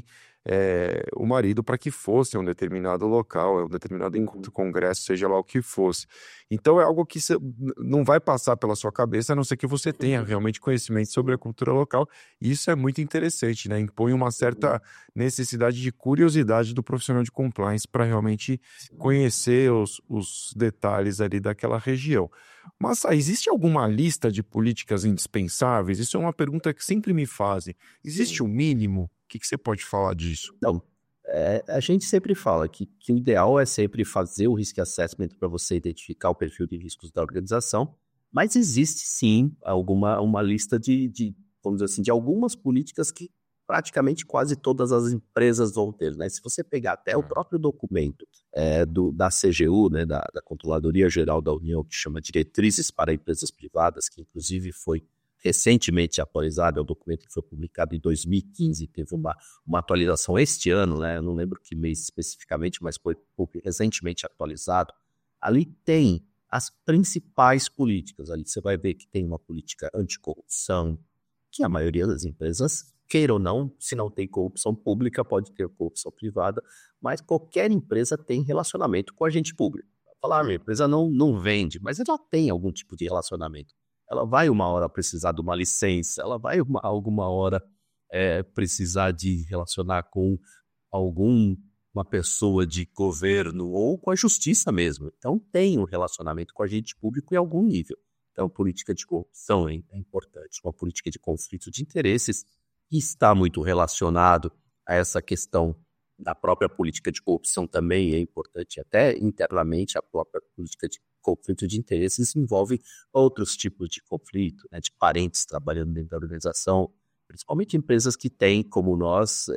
é, o marido para que fosse a um determinado local, a um determinado Uhum. congresso, seja lá o que fosse. Então é algo que cê, não vai passar pela sua cabeça, a não ser que você tenha realmente conhecimento sobre a cultura local. E isso é muito interessante, né? Impõe uma certa necessidade de curiosidade do profissional de compliance para realmente conhecer os, os detalhes ali daquela região. Mas ah, existe alguma lista de políticas indispensáveis? Isso é uma pergunta que sempre me fazem. Existe um mínimo? O que, que você pode falar disso? Então, é, a gente sempre fala que, que o ideal é sempre fazer o risk assessment para você identificar o perfil de riscos da organização, mas existe sim alguma uma lista de, de, vamos dizer assim, de algumas políticas que praticamente quase todas as empresas vão ter, né? Se você pegar até o próprio documento é, do, da C G U, né, da, da Controladoria Geral da União, que chama Diretrizes para Empresas Privadas, que inclusive foi recentemente atualizado, é um documento que foi publicado em dois mil e quinze, teve uma, uma atualização este ano, né? Eu não lembro que mês especificamente, mas foi, foi recentemente atualizado. Ali tem as principais políticas, ali você vai ver que tem uma política anticorrupção, que a maioria das empresas, queira ou não, se não tem corrupção pública, pode ter corrupção privada, mas qualquer empresa tem relacionamento com agente público. Falar, ah, minha empresa não, não vende, mas ela tem algum tipo de relacionamento. Ela vai uma hora precisar de uma licença, ela vai uma, alguma hora é, precisar de relacionar com alguma pessoa de governo ou com a justiça mesmo. Então tem um relacionamento com o agente público em algum nível. Então política de corrupção é, é importante, uma política de conflito de interesses que está muito relacionado a essa questão da própria política de corrupção também é importante, até internamente a própria política de conflito de interesses envolve outros tipos de conflito, né, de parentes trabalhando dentro da organização, principalmente empresas que têm, como nós,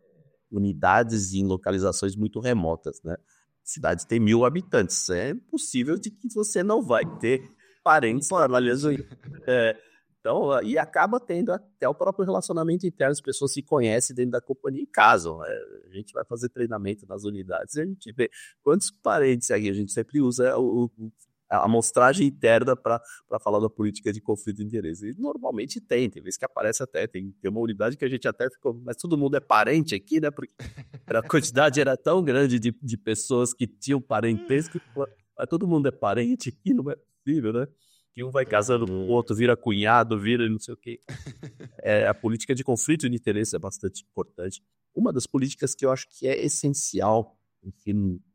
unidades em localizações muito remotas, né? Cidades têm mil habitantes, é impossível de que você não vai ter parentes trabalhando em... É, então, e acaba tendo até o próprio relacionamento interno, as pessoas se conhecem dentro da companhia e casam. É, a gente vai fazer treinamento nas unidades e a gente vê quantos parentes aqui. A gente sempre usa o, o, a amostragem interna para falar da política de conflito de interesse. E normalmente tem, tem vezes que aparece até, tem, tem uma unidade que a gente até ficou, mas todo mundo é parente aqui, né? Porque a quantidade era tão grande de, de pessoas que tinham parentesco, mas todo mundo é parente aqui, não é possível, né? Que um vai casando com o outro, vira cunhado, vira não sei o quê. É, a política de conflito de interesse é bastante importante. Uma das políticas que eu acho que é essencial, que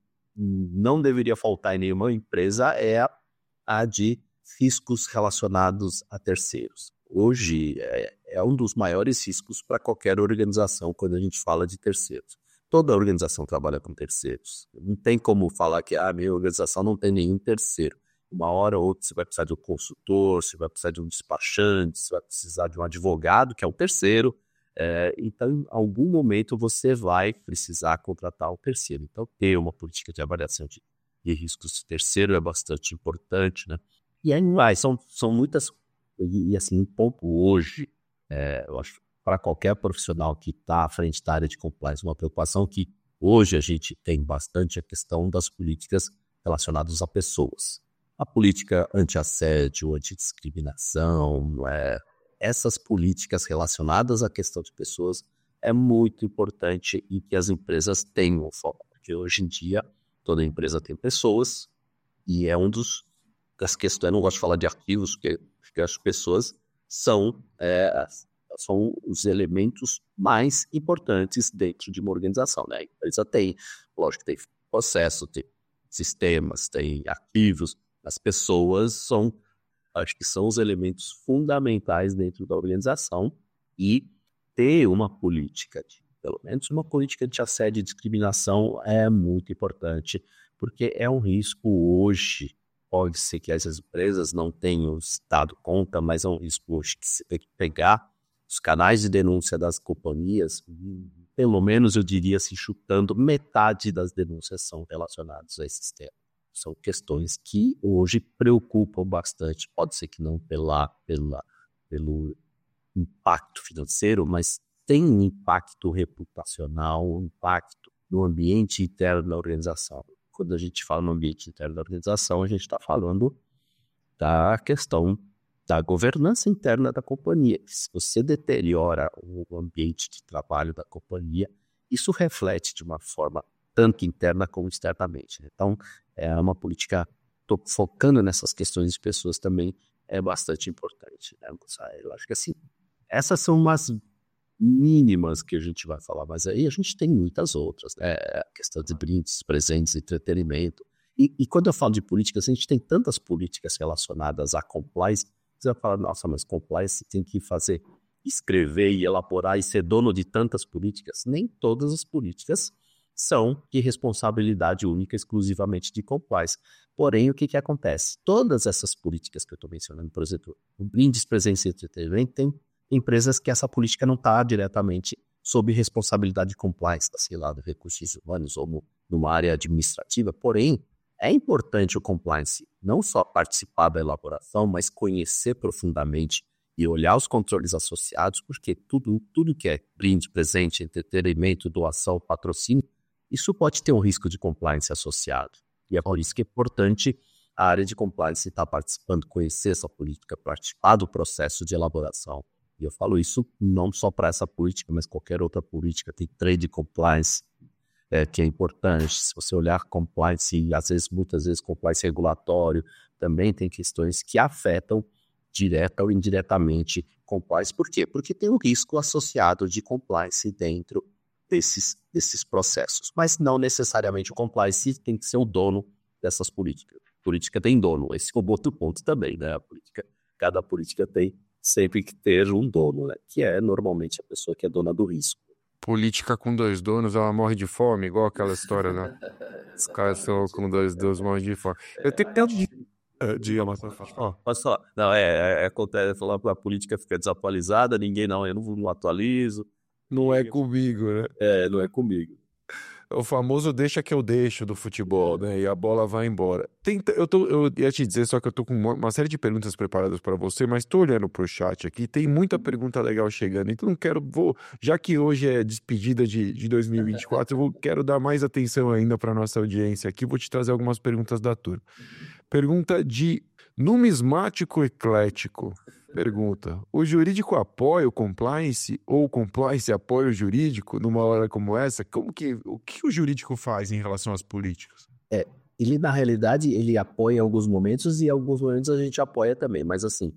não deveria faltar em nenhuma empresa, é a, a de riscos relacionados a terceiros. Hoje é, é um dos maiores riscos para qualquer organização quando a gente fala de terceiros. Toda organização trabalha com terceiros. Não tem como falar que a ah, minha organização não tem nenhum terceiro. Uma hora ou outra você vai precisar de um consultor, você vai precisar de um despachante, você vai precisar de um advogado, que é o terceiro. É, então, em algum momento, você vai precisar contratar um terceiro. Então, ter uma política de avaliação de, de riscos de terceiro é bastante importante, né? E aí vai, são, são muitas... E, e assim, um ponto hoje, é, eu acho, para qualquer profissional que está à frente da área de compliance, uma preocupação que hoje a gente tem bastante a questão das políticas relacionadas a pessoas. A política anti-assédio, antidiscriminação, é, essas políticas relacionadas à questão de pessoas é muito importante e que as empresas tenham foco, porque hoje em dia toda empresa tem pessoas e é um dos das questões, eu não gosto de falar de arquivos, porque, porque as pessoas são, é, são os elementos mais importantes dentro de uma organização, né? A empresa tem, lógico, tem processo, tem sistemas, tem arquivos. As pessoas são, acho que são os elementos fundamentais dentro da organização e ter uma política, de, pelo menos uma política de assédio e discriminação é muito importante, porque é um risco hoje, pode ser que as empresas não tenham se dado conta, mas é um risco hoje que você tem que pegar os canais de denúncia das companhias, pelo menos eu diria assim, chutando, metade das denúncias são relacionadas a esses temas. São questões que hoje preocupam bastante. Pode ser que não pela, pela, pelo impacto financeiro, mas tem um impacto reputacional, um impacto no ambiente interno da organização. Quando a gente fala no ambiente interno da organização, a gente está falando da questão da governança interna da companhia. Se você deteriora o ambiente de trabalho da companhia, isso reflete de uma forma tanto interna como externamente. Então, é uma política, estou focando nessas questões de pessoas também, é bastante importante, né? Eu acho que assim, essas são umas mínimas que a gente vai falar, mas aí a gente tem muitas outras, né? A questão de brindes, presentes, entretenimento. E, e quando eu falo de políticas, a gente tem tantas políticas relacionadas à compliance, você vai falar, nossa, mas compliance tem que fazer, escrever e elaborar e ser dono de tantas políticas. Nem todas as políticas são de responsabilidade única, exclusivamente de compliance. Porém, o que, que acontece? Todas essas políticas que eu estou mencionando, por exemplo, o brindes, presentes e entretenimento, tem empresas que essa política não está diretamente sob responsabilidade de compliance, tá, sei lá, de recursos humanos ou no, numa área administrativa. Porém, é importante o compliance não só participar da elaboração, mas conhecer profundamente e olhar os controles associados, porque tudo, tudo que é brinde, presente, entretenimento, doação, patrocínio, isso pode ter um risco de compliance associado. E é por isso que é importante a área de compliance estar participando, conhecer essa política, participar do processo de elaboração. E eu falo isso não só para essa política, mas qualquer outra política. Tem trade compliance, é, que é importante. Se você olhar compliance, e às vezes, muitas vezes, compliance regulatório, também tem questões que afetam direta ou indiretamente compliance. Por quê? Porque tem um risco associado de compliance dentro desses, desses processos. Mas não necessariamente o compliance tem que ser o dono dessas políticas. A política tem dono. Esse é o outro ponto também, né? A política, cada política tem sempre que ter um dono, né? Que é normalmente a pessoa que é dona do risco. Política com dois donos, ela morre de fome, igual aquela história, né? Os caras são com dois donos, morrem de fome. Eu tenho tanto de... Uh, diga, mas oh, posso falar? Não, é, é, acontece, falar que a política fica desatualizada, ninguém não, eu não, não atualizo. Não é comigo, né? É, não é comigo. O famoso deixa que eu deixo do futebol, né? E a bola vai embora. Tenta, eu, tô, eu ia te dizer, só que eu tô com uma série de perguntas preparadas para você, mas tô olhando pro chat aqui, tem muita pergunta legal chegando, então não quero, vou, já que hoje é despedida de, de dois mil e vinte e quatro, eu vou, quero dar mais atenção ainda para nossa audiência aqui, vou te trazer algumas perguntas da turma. Pergunta de numismático eclético. Pergunta, o jurídico apoia o compliance ou o compliance apoia o jurídico numa hora como essa? Como que, o que o jurídico faz em relação às políticas? É, ele na realidade ele apoia em alguns momentos e em alguns momentos a gente apoia também, mas assim,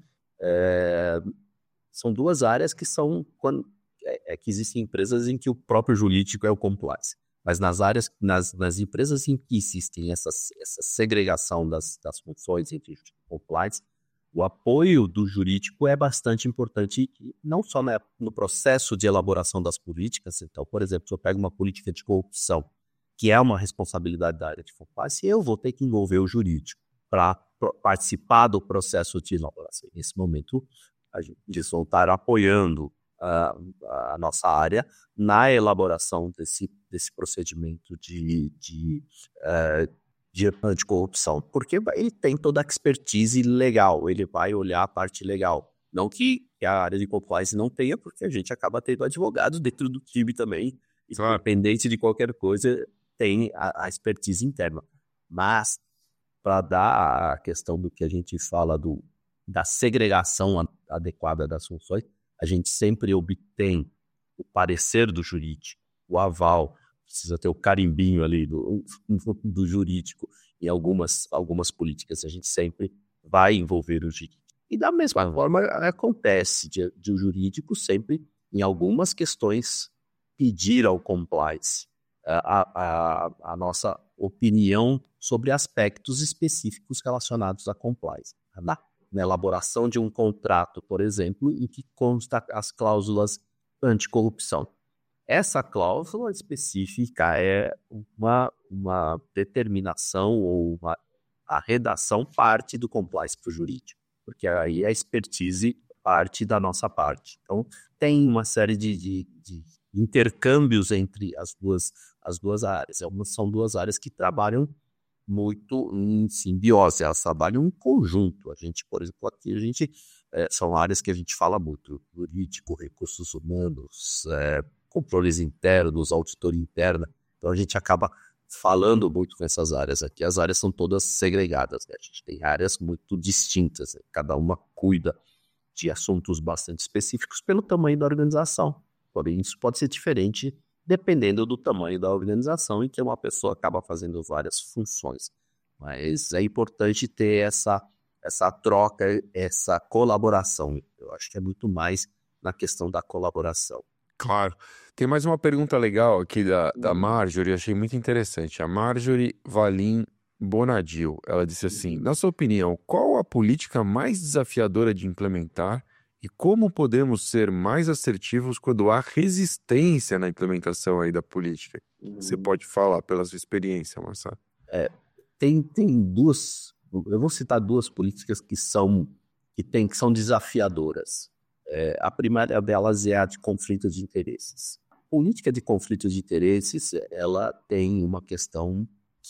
é, são duas áreas que são, quando, é, é que existem empresas em que o próprio jurídico é o compliance, mas nas áreas, nas, nas empresas em que existem essa, essa segregação das, das funções entre compliance, o apoio do jurídico é bastante importante, não só né, no processo de elaboração das políticas. Então, por exemplo, se eu pego uma política de corrupção, que é uma responsabilidade da área de compliance, eu vou ter que envolver o jurídico para participar do processo de elaboração. Nesse momento, a gente vão estar apoiando a, a nossa área na elaboração desse, desse procedimento de... de uh, de anticorrupção, porque ele tem toda a expertise legal, ele vai olhar a parte legal. Não que a área de compliance não tenha, porque a gente acaba tendo advogados dentro do time também, claro. Independente de qualquer coisa, tem a, a expertise interna. Mas, para dar a questão do que a gente fala do, da segregação adequada das funções, a gente sempre obtém o parecer do jurídico, o aval, precisa ter o carimbinho ali do, do jurídico. Em algumas, algumas políticas a gente sempre vai envolver o jurídico. E da mesma forma acontece de, de o jurídico sempre, em algumas questões, pedir ao compliance a, a, a nossa opinião sobre aspectos específicos relacionados à compliance. Na, na elaboração de um contrato, por exemplo, em que consta as cláusulas anticorrupção. Essa cláusula específica é uma, uma determinação ou uma, a redação parte do compliance para o jurídico, porque aí a expertise parte da nossa parte. Então, tem uma série de, de, de intercâmbios entre as duas, as duas áreas. São duas áreas que trabalham muito em simbiose, elas trabalham em conjunto. A gente, por exemplo, aqui a gente, é, são áreas que a gente fala muito, jurídico, recursos humanos, é, controles internos, auditoria interna. Então a gente acaba falando muito com essas áreas aqui. As áreas são todas segregadas, né? A gente tem áreas muito distintas, né? Cada uma cuida de assuntos bastante específicos pelo tamanho da organização. Porém, isso pode ser diferente dependendo do tamanho da organização em que uma pessoa acaba fazendo várias funções. Mas é importante ter essa, essa troca, essa colaboração. Eu acho que é muito mais na questão da colaboração. Claro. Tem mais uma pergunta legal aqui da, da Marjorie, eu achei muito interessante. A Marjorie Valim Bonadil, ela disse assim, na sua opinião, qual a política mais desafiadora de implementar e como podemos ser mais assertivos quando há resistência na implementação aí da política? Você pode falar pela sua experiência, Marçal. É, tem, tem duas, eu vou citar duas políticas que são, que tem, que são desafiadoras. É, a primeira delas é a de conflito de interesses. A política de conflito de interesses, ela tem uma questão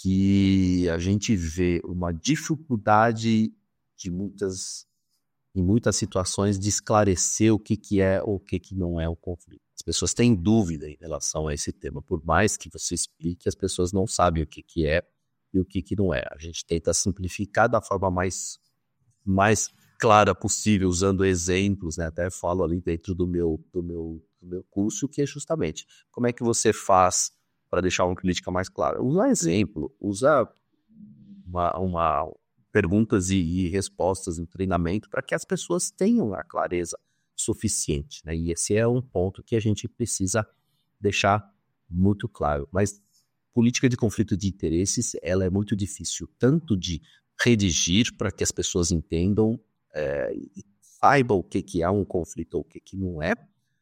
que a gente vê uma dificuldade de muitas, em muitas situações de esclarecer o que, que é ou o que, que não é o conflito. As pessoas têm dúvida em relação a esse tema. Por mais que você explique, as pessoas não sabem o que, que é e o que, que não é. A gente tenta simplificar da forma mais, mais clara possível, usando exemplos, né? Até falo ali dentro do meu, do, meu, do meu curso, que é justamente como é que você faz para deixar uma política mais clara. Usa exemplo, usa uma, uma, perguntas e, e respostas no treinamento para que as pessoas tenham a clareza suficiente, né? E esse é um ponto que a gente precisa deixar muito claro. Mas política de conflito de interesses, ela é muito difícil, tanto de redigir para que as pessoas entendam é, e saibam o que, que é um conflito ou o que, que não é.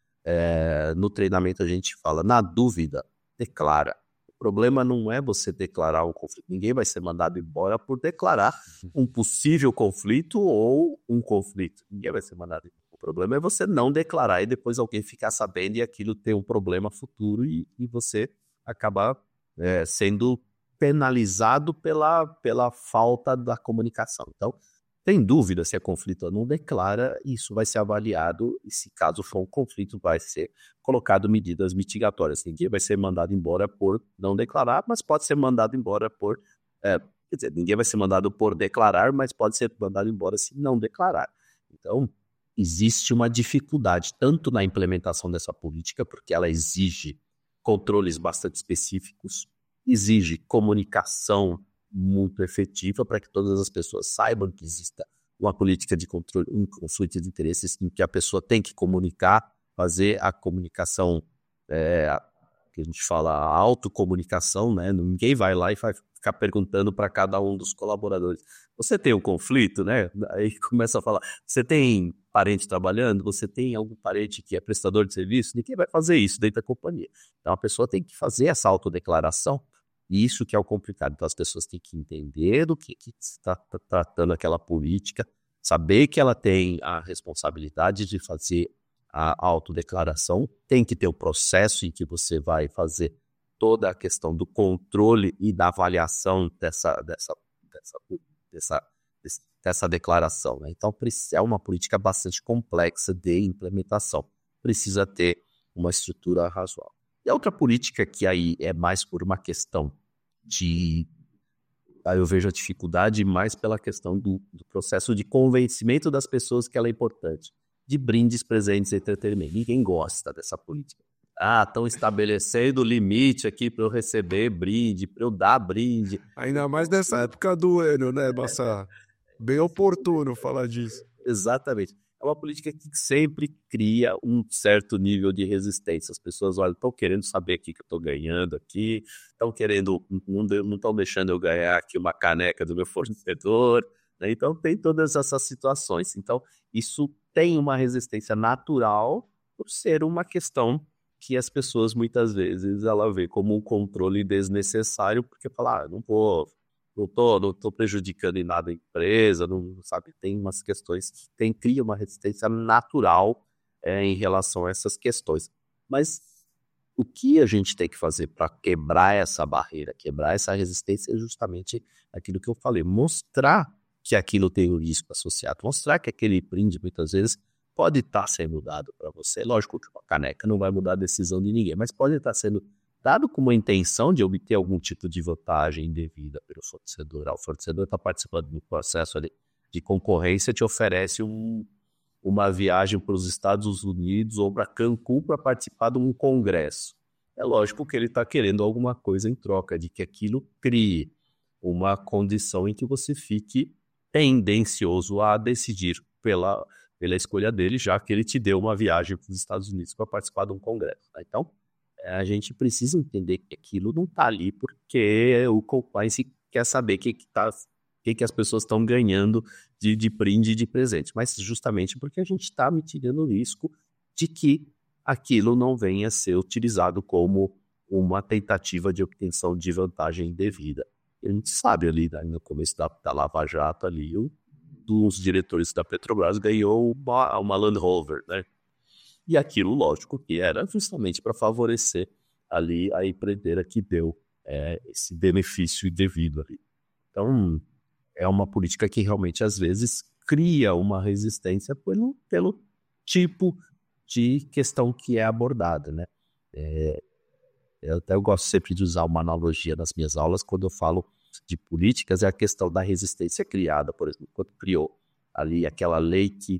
É, no treinamento a gente fala, na dúvida, declara. O problema não é você declarar um conflito. Ninguém vai ser mandado embora por declarar um possível conflito ou um conflito. Ninguém vai ser mandado embora. O problema é você não declarar e depois alguém ficar sabendo e aquilo ter um problema futuro e, e você acabar é, sendo penalizado pela, pela falta da comunicação. Então, tem dúvida se é conflito ou não, declara, isso vai ser avaliado e se caso for um conflito vai ser colocado medidas mitigatórias. Ninguém vai ser mandado embora por não declarar, mas pode ser mandado embora por... É, quer dizer, ninguém vai ser mandado por declarar, mas pode ser mandado embora se não declarar. Então, existe uma dificuldade tanto na implementação dessa política, porque ela exige controles bastante específicos, exige comunicação muito efetiva para que todas as pessoas saibam que exista uma política de controle, um conflito de interesses em que a pessoa tem que comunicar, fazer a comunicação, é, que a gente fala a autocomunicação, né? Ninguém vai lá e vai ficar perguntando para cada um dos colaboradores, você tem um conflito, né? Aí começa a falar, você tem parente trabalhando, você tem algum parente que é prestador de serviço? Ninguém vai fazer isso dentro da companhia. Então a pessoa tem que fazer essa autodeclaração. E isso que é o complicado. Então as pessoas têm que entender do que está tratando aquela política, saber que ela tem a responsabilidade de fazer a autodeclaração, tem que ter o processo em que você vai fazer toda a questão do controle e da avaliação dessa, dessa, dessa, dessa, dessa declaração, né? Então é uma política bastante complexa de implementação. Precisa ter uma estrutura razoável. E a outra política que aí é mais por uma questão de... Aí eu vejo a dificuldade mais pela questão do, do processo de convencimento das pessoas que ela é importante. De brindes, presentes e entretenimento. Ninguém gosta dessa política. Ah, estão estabelecendo o limite aqui para eu receber brinde, para eu dar brinde. Ainda mais nessa época do ano, né, Massa? Bem oportuno falar disso. Exatamente. É uma política que sempre cria um certo nível de resistência. As pessoas, olha, estão querendo saber o que eu estou ganhando aqui, estão querendo, não estão deixando eu ganhar aqui uma caneca do meu fornecedor, né? Então tem todas essas situações. Então isso tem uma resistência natural por ser uma questão que as pessoas muitas vezes ela vê como um controle desnecessário, porque fala, ah, não vou... Não estou não tô prejudicando em nada a empresa, não, sabe? Tem umas questões que tem, cria uma resistência natural é, em relação a essas questões. Mas o que a gente tem que fazer para quebrar essa barreira, quebrar essa resistência é justamente aquilo que eu falei, mostrar que aquilo tem um risco associado, mostrar que aquele brinde muitas vezes pode estar sendo dado para você. Lógico que uma caneca não vai mudar a decisão de ninguém, mas pode estar sendo dado com uma intenção de obter algum tipo de vantagem indevida pelo fornecedor. O fornecedor está participando do processo ali de concorrência, te oferece um, uma viagem para os Estados Unidos ou para Cancún para participar de um congresso. é lógico que ele está querendo alguma coisa em troca, de que aquilo crie uma condição em que você fique tendencioso a decidir pela, pela escolha dele, já que ele te deu uma viagem para os Estados Unidos para participar de um congresso. Né? Então, a gente precisa entender que aquilo não está ali porque o compliance quer saber o que, que, tá, que, que as pessoas estão ganhando de, de brinde e de presente, mas justamente porque a gente está mitigando o risco de que aquilo não venha a ser utilizado como uma tentativa de obtenção de vantagem indevida. A gente sabe ali, né, no começo da, da Lava Jato, ali, um dos diretores da Petrobras ganhou uma, uma Land Rover, né? E aquilo, lógico, que era justamente para favorecer ali a empreiteira que deu é, esse benefício indevido ali. Então, é uma política que realmente, às vezes, cria uma resistência pelo, pelo tipo de questão que é abordada, né? É, eu até eu gosto sempre de usar uma analogia nas minhas aulas quando eu falo de políticas, é a questão da resistência criada, por exemplo, quando criou ali aquela lei que,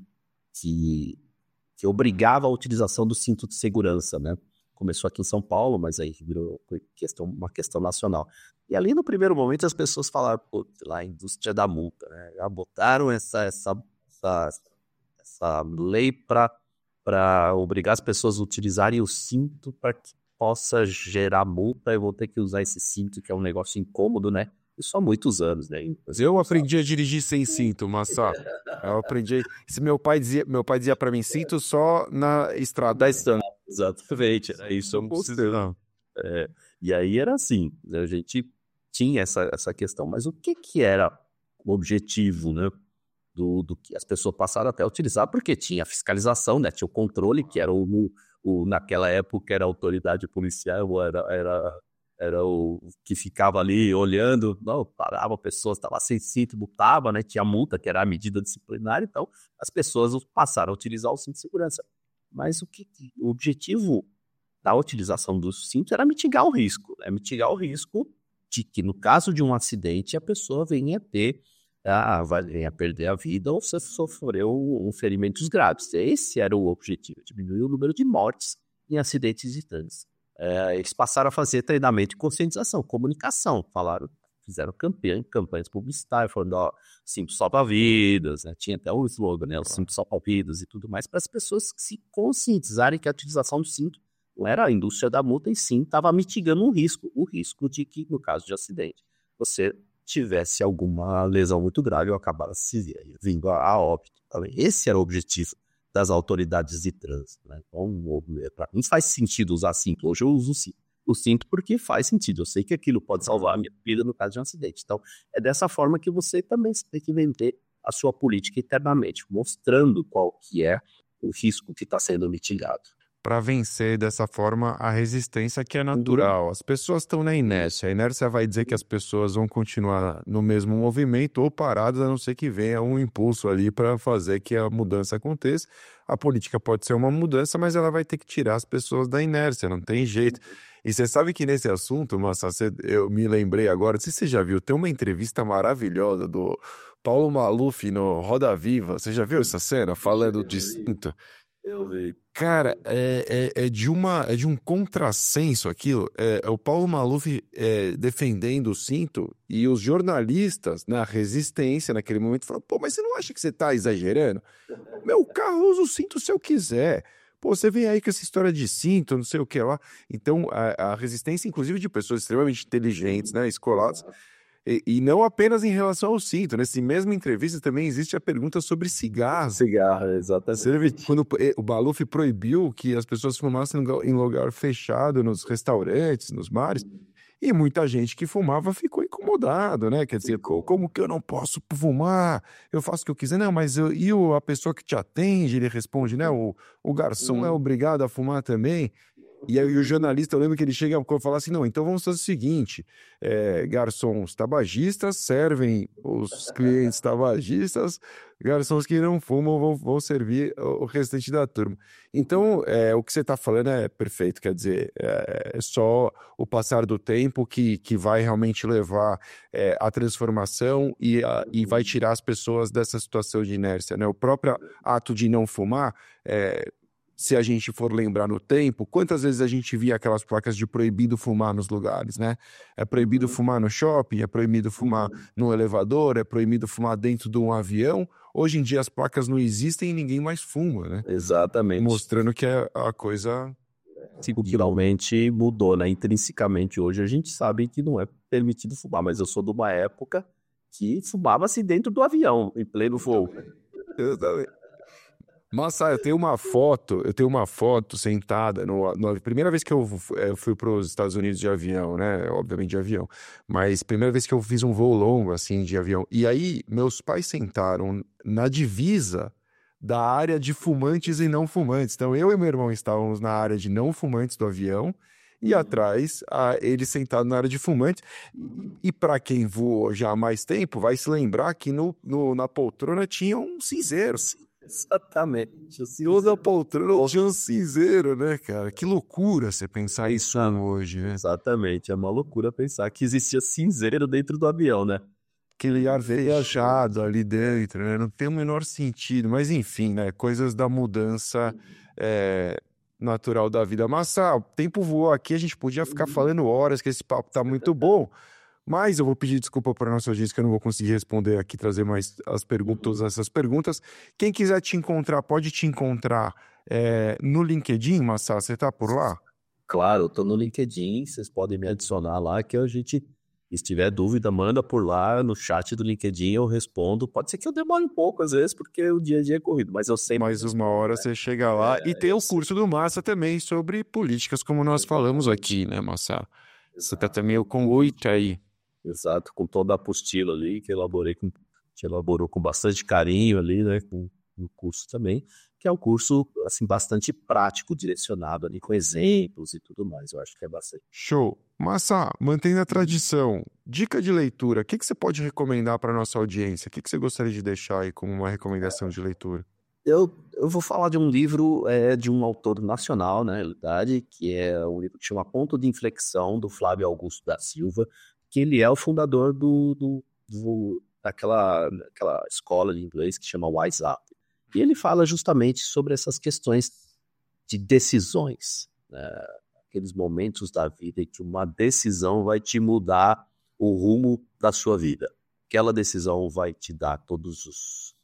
que, que obrigava a utilização do cinto de segurança, né? Começou aqui em São Paulo, mas aí virou questão, uma questão nacional. E ali no primeiro momento as pessoas falaram, pô, lá, a indústria da multa, né? Já botaram essa, essa, essa, essa lei para para obrigar as pessoas a utilizarem o cinto para que possa gerar multa. Eu vou ter que usar esse cinto, que é um negócio incômodo, né? Isso há muitos anos, né? Eu aprendi a dirigir sem cinto, Massa. Eu aprendi. Se meu pai dizia, meu pai dizia para mim, cinto só na estrada. Da estrada, exatamente. Era isso, eu não preciso, não. É, e aí era assim, né? A gente tinha essa, essa questão, mas o que que era o objetivo, né? Do, do que as pessoas passaram até a utilizar, porque tinha a fiscalização, né? Tinha o controle, que era o, o naquela época era a autoridade policial, era, era, era o que ficava ali olhando, não, parava pessoas, estava sem cinto, multava, né? Tinha multa, que era a medida disciplinar, então as pessoas passaram a utilizar o cinto de segurança. Mas o, que, o objetivo da utilização do cinto era mitigar o risco, né? Mitigar o risco de que, no caso de um acidente, a pessoa venha ter Ah, vai venha perder a vida ou você sofreu um ferimentos graves. Esse era o objetivo, diminuir o número de mortes em acidentes de trânsito. É, eles passaram a fazer treinamento de conscientização, comunicação, falaram, fizeram campanha, campanhas publicitárias, falando, ó, cinto salva-vidas, né? Tinha até o slogan, né, o cinto salva-vidas e tudo mais, para as pessoas se conscientizarem que a utilização do cinto não era a indústria da multa, e sim estava mitigando um risco, o risco de que, no caso de acidente, você tivesse alguma lesão muito grave ou acabasse vindo a, a óbito. Esse era o objetivo das autoridades de trânsito. Né? Então, para mim faz sentido usar cinto. Hoje eu uso o cinto, o cinto porque faz sentido. Eu sei que aquilo pode salvar a minha vida no caso de um acidente. Então, é dessa forma que você também tem que vender a sua política internamente, mostrando qual que é o risco que está sendo mitigado. Para vencer dessa forma a resistência que é natural. As pessoas estão na inércia. A inércia vai dizer que as pessoas vão continuar no mesmo movimento ou paradas, a não ser que venha um impulso ali para fazer que a mudança aconteça. A política pode ser uma mudança, mas ela vai ter que tirar as pessoas da inércia, não tem jeito. E você sabe que nesse assunto, Massa, eu me lembrei agora, não sei se você já viu, tem uma entrevista maravilhosa do Paulo Maluf no Roda Viva. Você já viu essa cena falando de cinto? Eu vi. Cara, é, é, é, de uma, é de um contrassenso aquilo. É, é o Paulo Maluf é, defendendo o cinto e os jornalistas na resistência naquele momento falam, pô, mas você não acha que você tá exagerando? Meu carro usa o cinto se eu quiser. Pô, você vem aí com essa história de cinto, não sei o que lá. Então, a, a resistência, inclusive, de pessoas extremamente inteligentes, né, escoladas, E, e não apenas em relação ao cinto. Nessa mesma entrevista também existe a pergunta sobre cigarro. Cigarro, exatamente. Quando o Maluf proibiu que as pessoas fumassem em lugar fechado, nos restaurantes, nos bares, e muita gente que fumava ficou incomodado, né? Quer dizer, como que eu não posso fumar? Eu faço o que eu quiser. Não, mas eu, e o, a pessoa que te atende, ele responde, né? O, o garçom é obrigado a fumar também. E aí o jornalista, eu lembro que ele chega a falar assim, não, então vamos fazer o seguinte, é, garçons tabagistas servem os clientes tabagistas, garçons que não fumam vão, vão servir o restante da turma. Então, é, o que você está falando é perfeito, quer dizer, é, é só o passar do tempo que, que vai realmente levar é, a transformação e, a, e vai tirar as pessoas dessa situação de inércia, né? O próprio ato de não fumar, é, se a gente for lembrar no tempo, quantas vezes a gente via aquelas placas de proibido fumar nos lugares, né? É proibido fumar no shopping, é proibido fumar no elevador, é proibido fumar dentro de um avião. Hoje em dia as placas não existem e ninguém mais fuma, né? Exatamente. Mostrando que é a coisa... Culturalmente mudou, né? Intrinsecamente hoje a gente sabe que não é permitido fumar, mas eu sou de uma época que fumava-se dentro do avião, em pleno voo. Nossa, eu tenho uma foto, eu tenho uma foto sentada, no, no, primeira vez que eu, eu fui para os Estados Unidos de avião, né, obviamente de avião, mas primeira vez que eu fiz um voo longo, assim, de avião, e aí meus pais sentaram na divisa da área de fumantes e não fumantes, então eu e meu irmão estávamos na área de não fumantes do avião, e atrás, a, ele sentado na área de fumantes, e, e para quem voou já há mais tempo, vai se lembrar que no, no, na poltrona tinha um cinzeiro, assim. Exatamente. Se usa a poltrona, tinha um cinzeiro, né, cara? Que loucura você pensar isso hoje, né? Exatamente. É uma loucura pensar que existia cinzeiro dentro do avião, né? Aquele ar viajado ali dentro, né? Não tem o menor sentido. Mas, enfim, né? Coisas da mudança é, natural da vida. Mas, ah, o tempo voou aqui, a gente podia ficar falando horas, que esse papo tá muito bom. Mas eu vou pedir desculpa para a nossa audiência que eu não vou conseguir responder aqui, trazer mais as perguntas, todas essas perguntas. Quem quiser te encontrar, pode te encontrar é, no LinkedIn, Massá, você tá por lá? Claro, eu tô no LinkedIn, vocês podem me adicionar lá, que a gente, se tiver dúvida, manda por lá no chat do LinkedIn, eu respondo. Pode ser que eu demore um pouco às vezes, porque o dia a dia é corrido, mas eu sempre... Mais uma hora, né? Você chega lá. É, e tem o curso do Massa também sobre políticas, como nós falamos aqui, né, Massá? Você tá também com oito aí. Exato, com toda a apostila ali, que elaborei com, que elaborou com bastante carinho ali, né, com o curso também, que é um curso, assim, bastante prático, direcionado ali, com exemplos e tudo mais, eu acho que é bastante. Show. Massa, mantendo a tradição, dica de leitura, o que, que você pode recomendar para a nossa audiência? O que, que você gostaria de deixar aí como uma recomendação de leitura? Eu, eu vou falar de um livro é, de um autor nacional, né, na realidade, que é um livro que chama Ponto de Inflexão, do Flávio Augusto da Silva, que ele é o fundador do, do, do, daquela, daquela escola de inglês que chama Wise Up. E ele fala justamente sobre essas questões de decisões, né? Aqueles momentos da vida em que uma decisão vai te mudar o rumo da sua vida. Aquela decisão vai te dar todos os...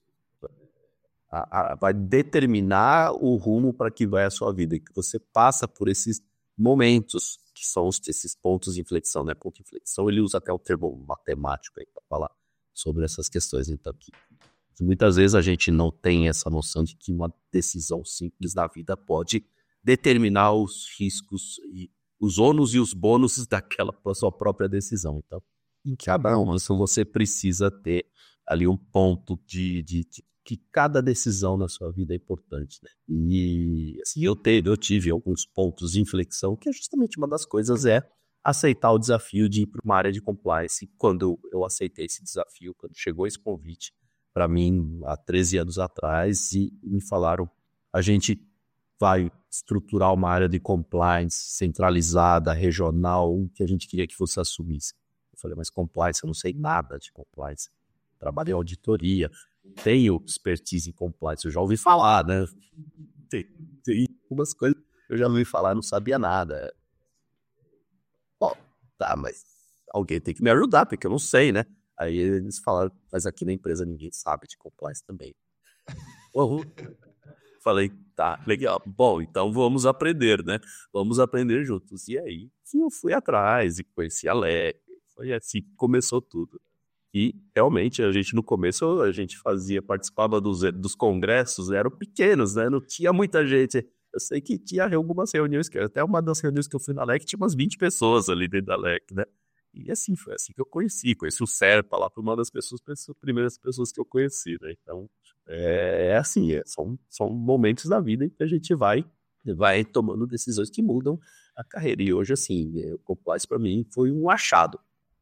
A, a, vai determinar o rumo para que vai a sua vida, e que você passa por esses momentos, que são os, esses pontos de inflexão, né? Ponto de inflexão, ele usa até o termo matemático aí para falar sobre essas questões. Então, que muitas vezes a gente não tem essa noção de que uma decisão simples na vida pode determinar os riscos e os ônus e os bônus daquela sua própria decisão. Então, em cada uma, você precisa ter ali um ponto de, de, de que cada decisão na sua vida é importante, né? E assim, eu, te, eu tive alguns pontos de inflexão, que é justamente uma das coisas é aceitar o desafio de ir para uma área de compliance. E quando eu, eu aceitei esse desafio, quando chegou esse convite para mim há treze anos atrás, e me falaram, a gente vai estruturar uma área de compliance centralizada, regional, que a gente queria que você assumisse. Eu falei, mas compliance, eu não sei nada de compliance. Trabalhei em auditoria, tenho expertise em compliance, eu já ouvi falar, né? Tem, tem algumas coisas eu já ouvi falar, não sabia nada. Bom, tá, mas alguém tem que me ajudar, porque eu não sei, né? Aí eles falaram, mas aqui na empresa ninguém sabe de compliance também. Uhum. Falei, tá, legal. Bom, então vamos aprender, né? Vamos aprender juntos. E aí, eu fui atrás e conheci a L E C. Foi assim que começou tudo. E, realmente, a gente, no começo, a gente fazia, participava dos, dos congressos, eram pequenos, né? Não tinha muita gente. Eu sei que tinha algumas reuniões, que até uma das reuniões que eu fui na L E C, tinha umas vinte pessoas ali dentro da L E C, né? E assim, foi assim que eu conheci. Conheci o Serpa lá, foi uma das pessoas, as primeiras pessoas que eu conheci, né? Então, é, é assim, é, são, são momentos da vida em que a gente vai, vai tomando decisões que mudam a carreira. E hoje, assim, o compliance para mim foi um achado.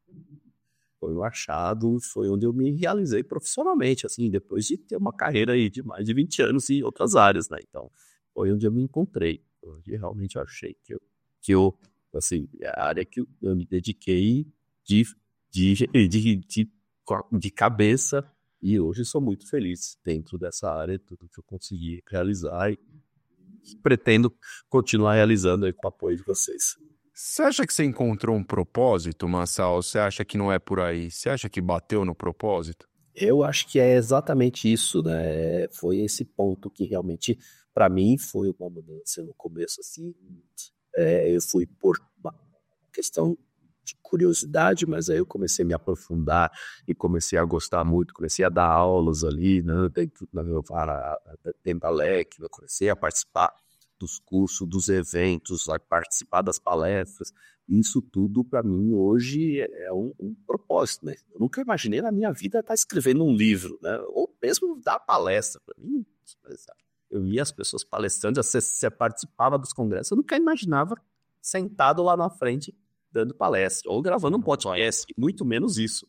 Foi um achado, foi onde eu me realizei profissionalmente, assim, depois de ter uma carreira aí de mais de vinte anos em outras áreas, né? Então, foi onde eu me encontrei. Onde realmente achei que eu, que eu assim, é a área que eu me dediquei de, de, de, de, de cabeça, e hoje sou muito feliz dentro dessa área, tudo que eu consegui realizar, e pretendo continuar realizando aí com o apoio de vocês. Você acha que você encontrou um propósito, Massal? Ou você acha que não é por aí? Você acha que bateu no propósito? Eu acho que é exatamente isso, né? Foi esse ponto que realmente, para mim, foi uma mudança no começo, assim. É, eu fui por uma questão de curiosidade, mas aí eu comecei a me aprofundar e comecei a gostar muito, comecei a dar aulas ali, né, dentro, dentro da L E C, eu comecei a participar dos cursos, dos eventos, a participar das palestras. Isso tudo, para mim, hoje é um, um propósito, né? Eu nunca imaginei na minha vida estar escrevendo um livro, né? Ou mesmo dar palestra. Para mim, eu via as pessoas palestrando, você, você participava dos congressos, eu nunca imaginava sentado lá na frente dando palestra, ou gravando um podcast, muito menos isso.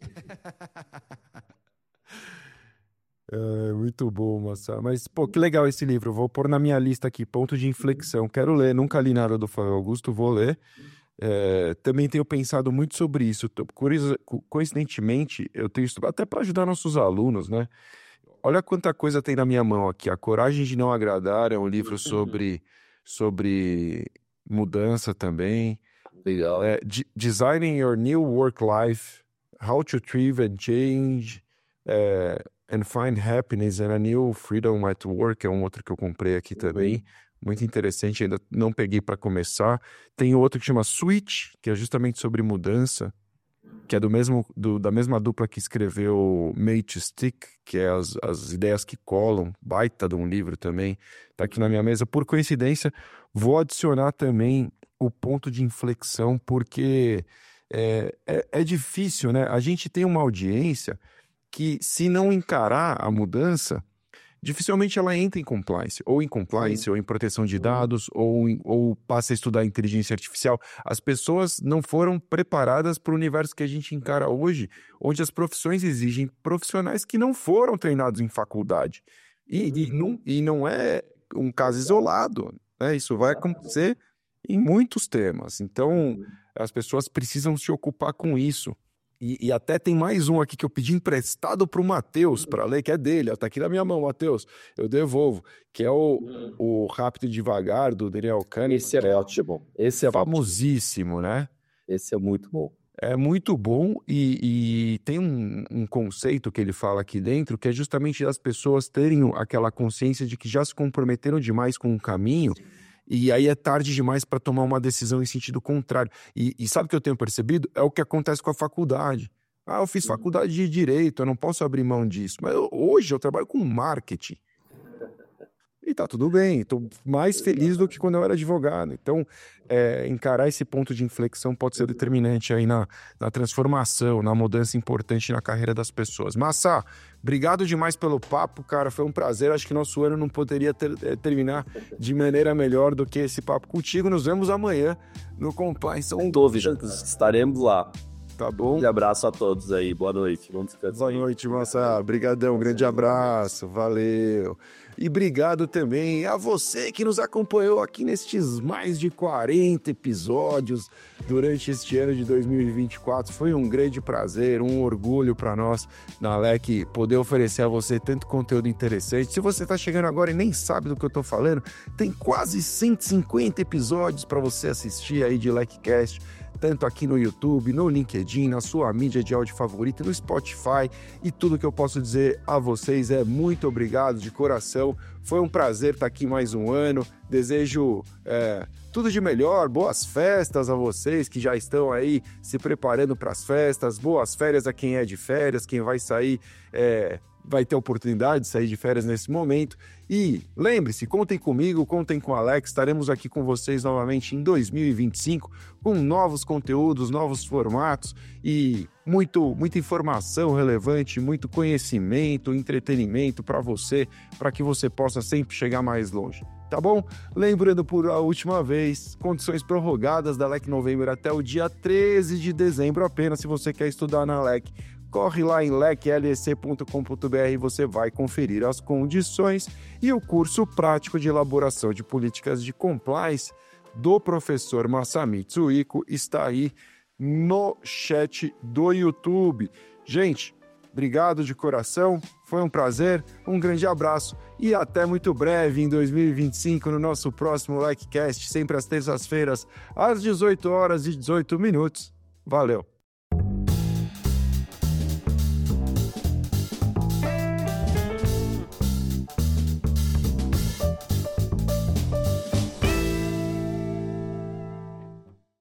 É, muito bom, Massal. Mas, pô, que legal esse livro. Vou pôr na minha lista aqui, Ponto de Inflexão. Quero ler, nunca li nada do Flávio Augusto, vou ler. É, também tenho pensado muito sobre isso. Coincidentemente, eu tenho estudado até para ajudar nossos alunos, né? Olha quanta coisa tem na minha mão aqui. A Coragem de Não Agradar é um livro sobre, sobre mudança também. Legal. É, Designing Your New Work Life, How to Thrive and Change, é, and Find Happiness and a New Freedom at Work, é um outro que eu comprei aqui também. Muito interessante, ainda não peguei para começar. Tem outro que chama Switch, que é justamente sobre mudança, que é do mesmo, do, da mesma dupla que escreveu Made to Stick, que é as, as ideias que colam, baita de um livro também, tá aqui na minha mesa. Por coincidência, vou adicionar também o ponto de inflexão, porque é, é, é difícil, né? A gente tem uma audiência que, se não encarar a mudança, dificilmente ela entra em compliance, ou em compliance, Sim. ou em proteção de dados, ou, em, ou passa a estudar inteligência artificial. As pessoas não foram preparadas para o universo que a gente encara hoje, onde as profissões exigem profissionais que não foram treinados em faculdade. E, e, não, e não é um caso isolado, né? Isso vai acontecer em muitos temas. Então, as pessoas precisam se ocupar com isso. E, e até tem mais um aqui que eu pedi emprestado para o Matheus para ler, que é dele. Está aqui na minha mão, Matheus. Eu devolvo. Que é o, o Rápido e Devagar, do Daniel Kahneman. Esse é ótimo. Esse é famosíssimo, ótimo. Né? Esse é muito bom. É muito bom e, e tem um, um conceito que ele fala aqui dentro, que é justamente das pessoas terem aquela consciência de que já se comprometeram demais com o caminho, e aí é tarde demais para tomar uma decisão em sentido contrário. E, e sabe o que eu tenho percebido? É o que acontece com a faculdade. Ah, eu fiz faculdade de Direito, eu não posso abrir mão disso. Mas eu, hoje eu trabalho com marketing. E tá tudo bem, estou mais feliz do que quando eu era advogado. Então, é, encarar esse ponto de inflexão pode ser determinante aí na, na transformação, na mudança importante na carreira das pessoas. Massa, obrigado demais pelo papo, cara, foi um prazer. Acho que nosso ano não poderia ter, é, terminar de maneira melhor do que esse papo contigo. Nos vemos amanhã no Compliance. Sem dúvida, estaremos lá. Tá bom? Um abraço a todos aí, boa noite. Vamos boa noite, Massa. Obrigadão, um grande abraço, valeu. E obrigado também a você que nos acompanhou aqui nestes mais de quarenta episódios durante este ano de dois mil e vinte e quatro. Foi um grande prazer, um orgulho para nós na L E C poder oferecer a você tanto conteúdo interessante. Se você está chegando agora e nem sabe do que eu estou falando, tem quase cento e cinquenta episódios para você assistir aí de L E C Cast, tanto aqui no YouTube, no LinkedIn, na sua mídia de áudio favorita, no Spotify, e tudo que eu posso dizer a vocês é muito obrigado de coração. Foi um prazer estar aqui mais um ano. Desejo é, tudo de melhor, boas festas a vocês que já estão aí se preparando para as festas, boas férias a quem é de férias, quem vai sair é, vai ter oportunidade de sair de férias nesse momento. E lembre-se, contem comigo, contem com o Alex, estaremos aqui com vocês novamente em dois mil e vinte e cinco com novos conteúdos, novos formatos e muito, muita informação relevante, muito conhecimento, entretenimento para você, para que você possa sempre chegar mais longe. Tá bom? Lembrando por a última vez, condições prorrogadas da L E C November até o dia treze de dezembro apenas, se você quer estudar na L E C. Corre lá em lec l e c ponto com ponto b r e você vai conferir as condições e o curso prático de elaboração de políticas de compliance do professor Masamitsu Iko está aí no chat do YouTube. Gente, obrigado de coração, Foi um prazer, um grande abraço e até muito breve em dois mil e vinte e cinco no nosso próximo LikeCast, sempre às terças-feiras, às dezoito horas e dezoito minutos. Valeu!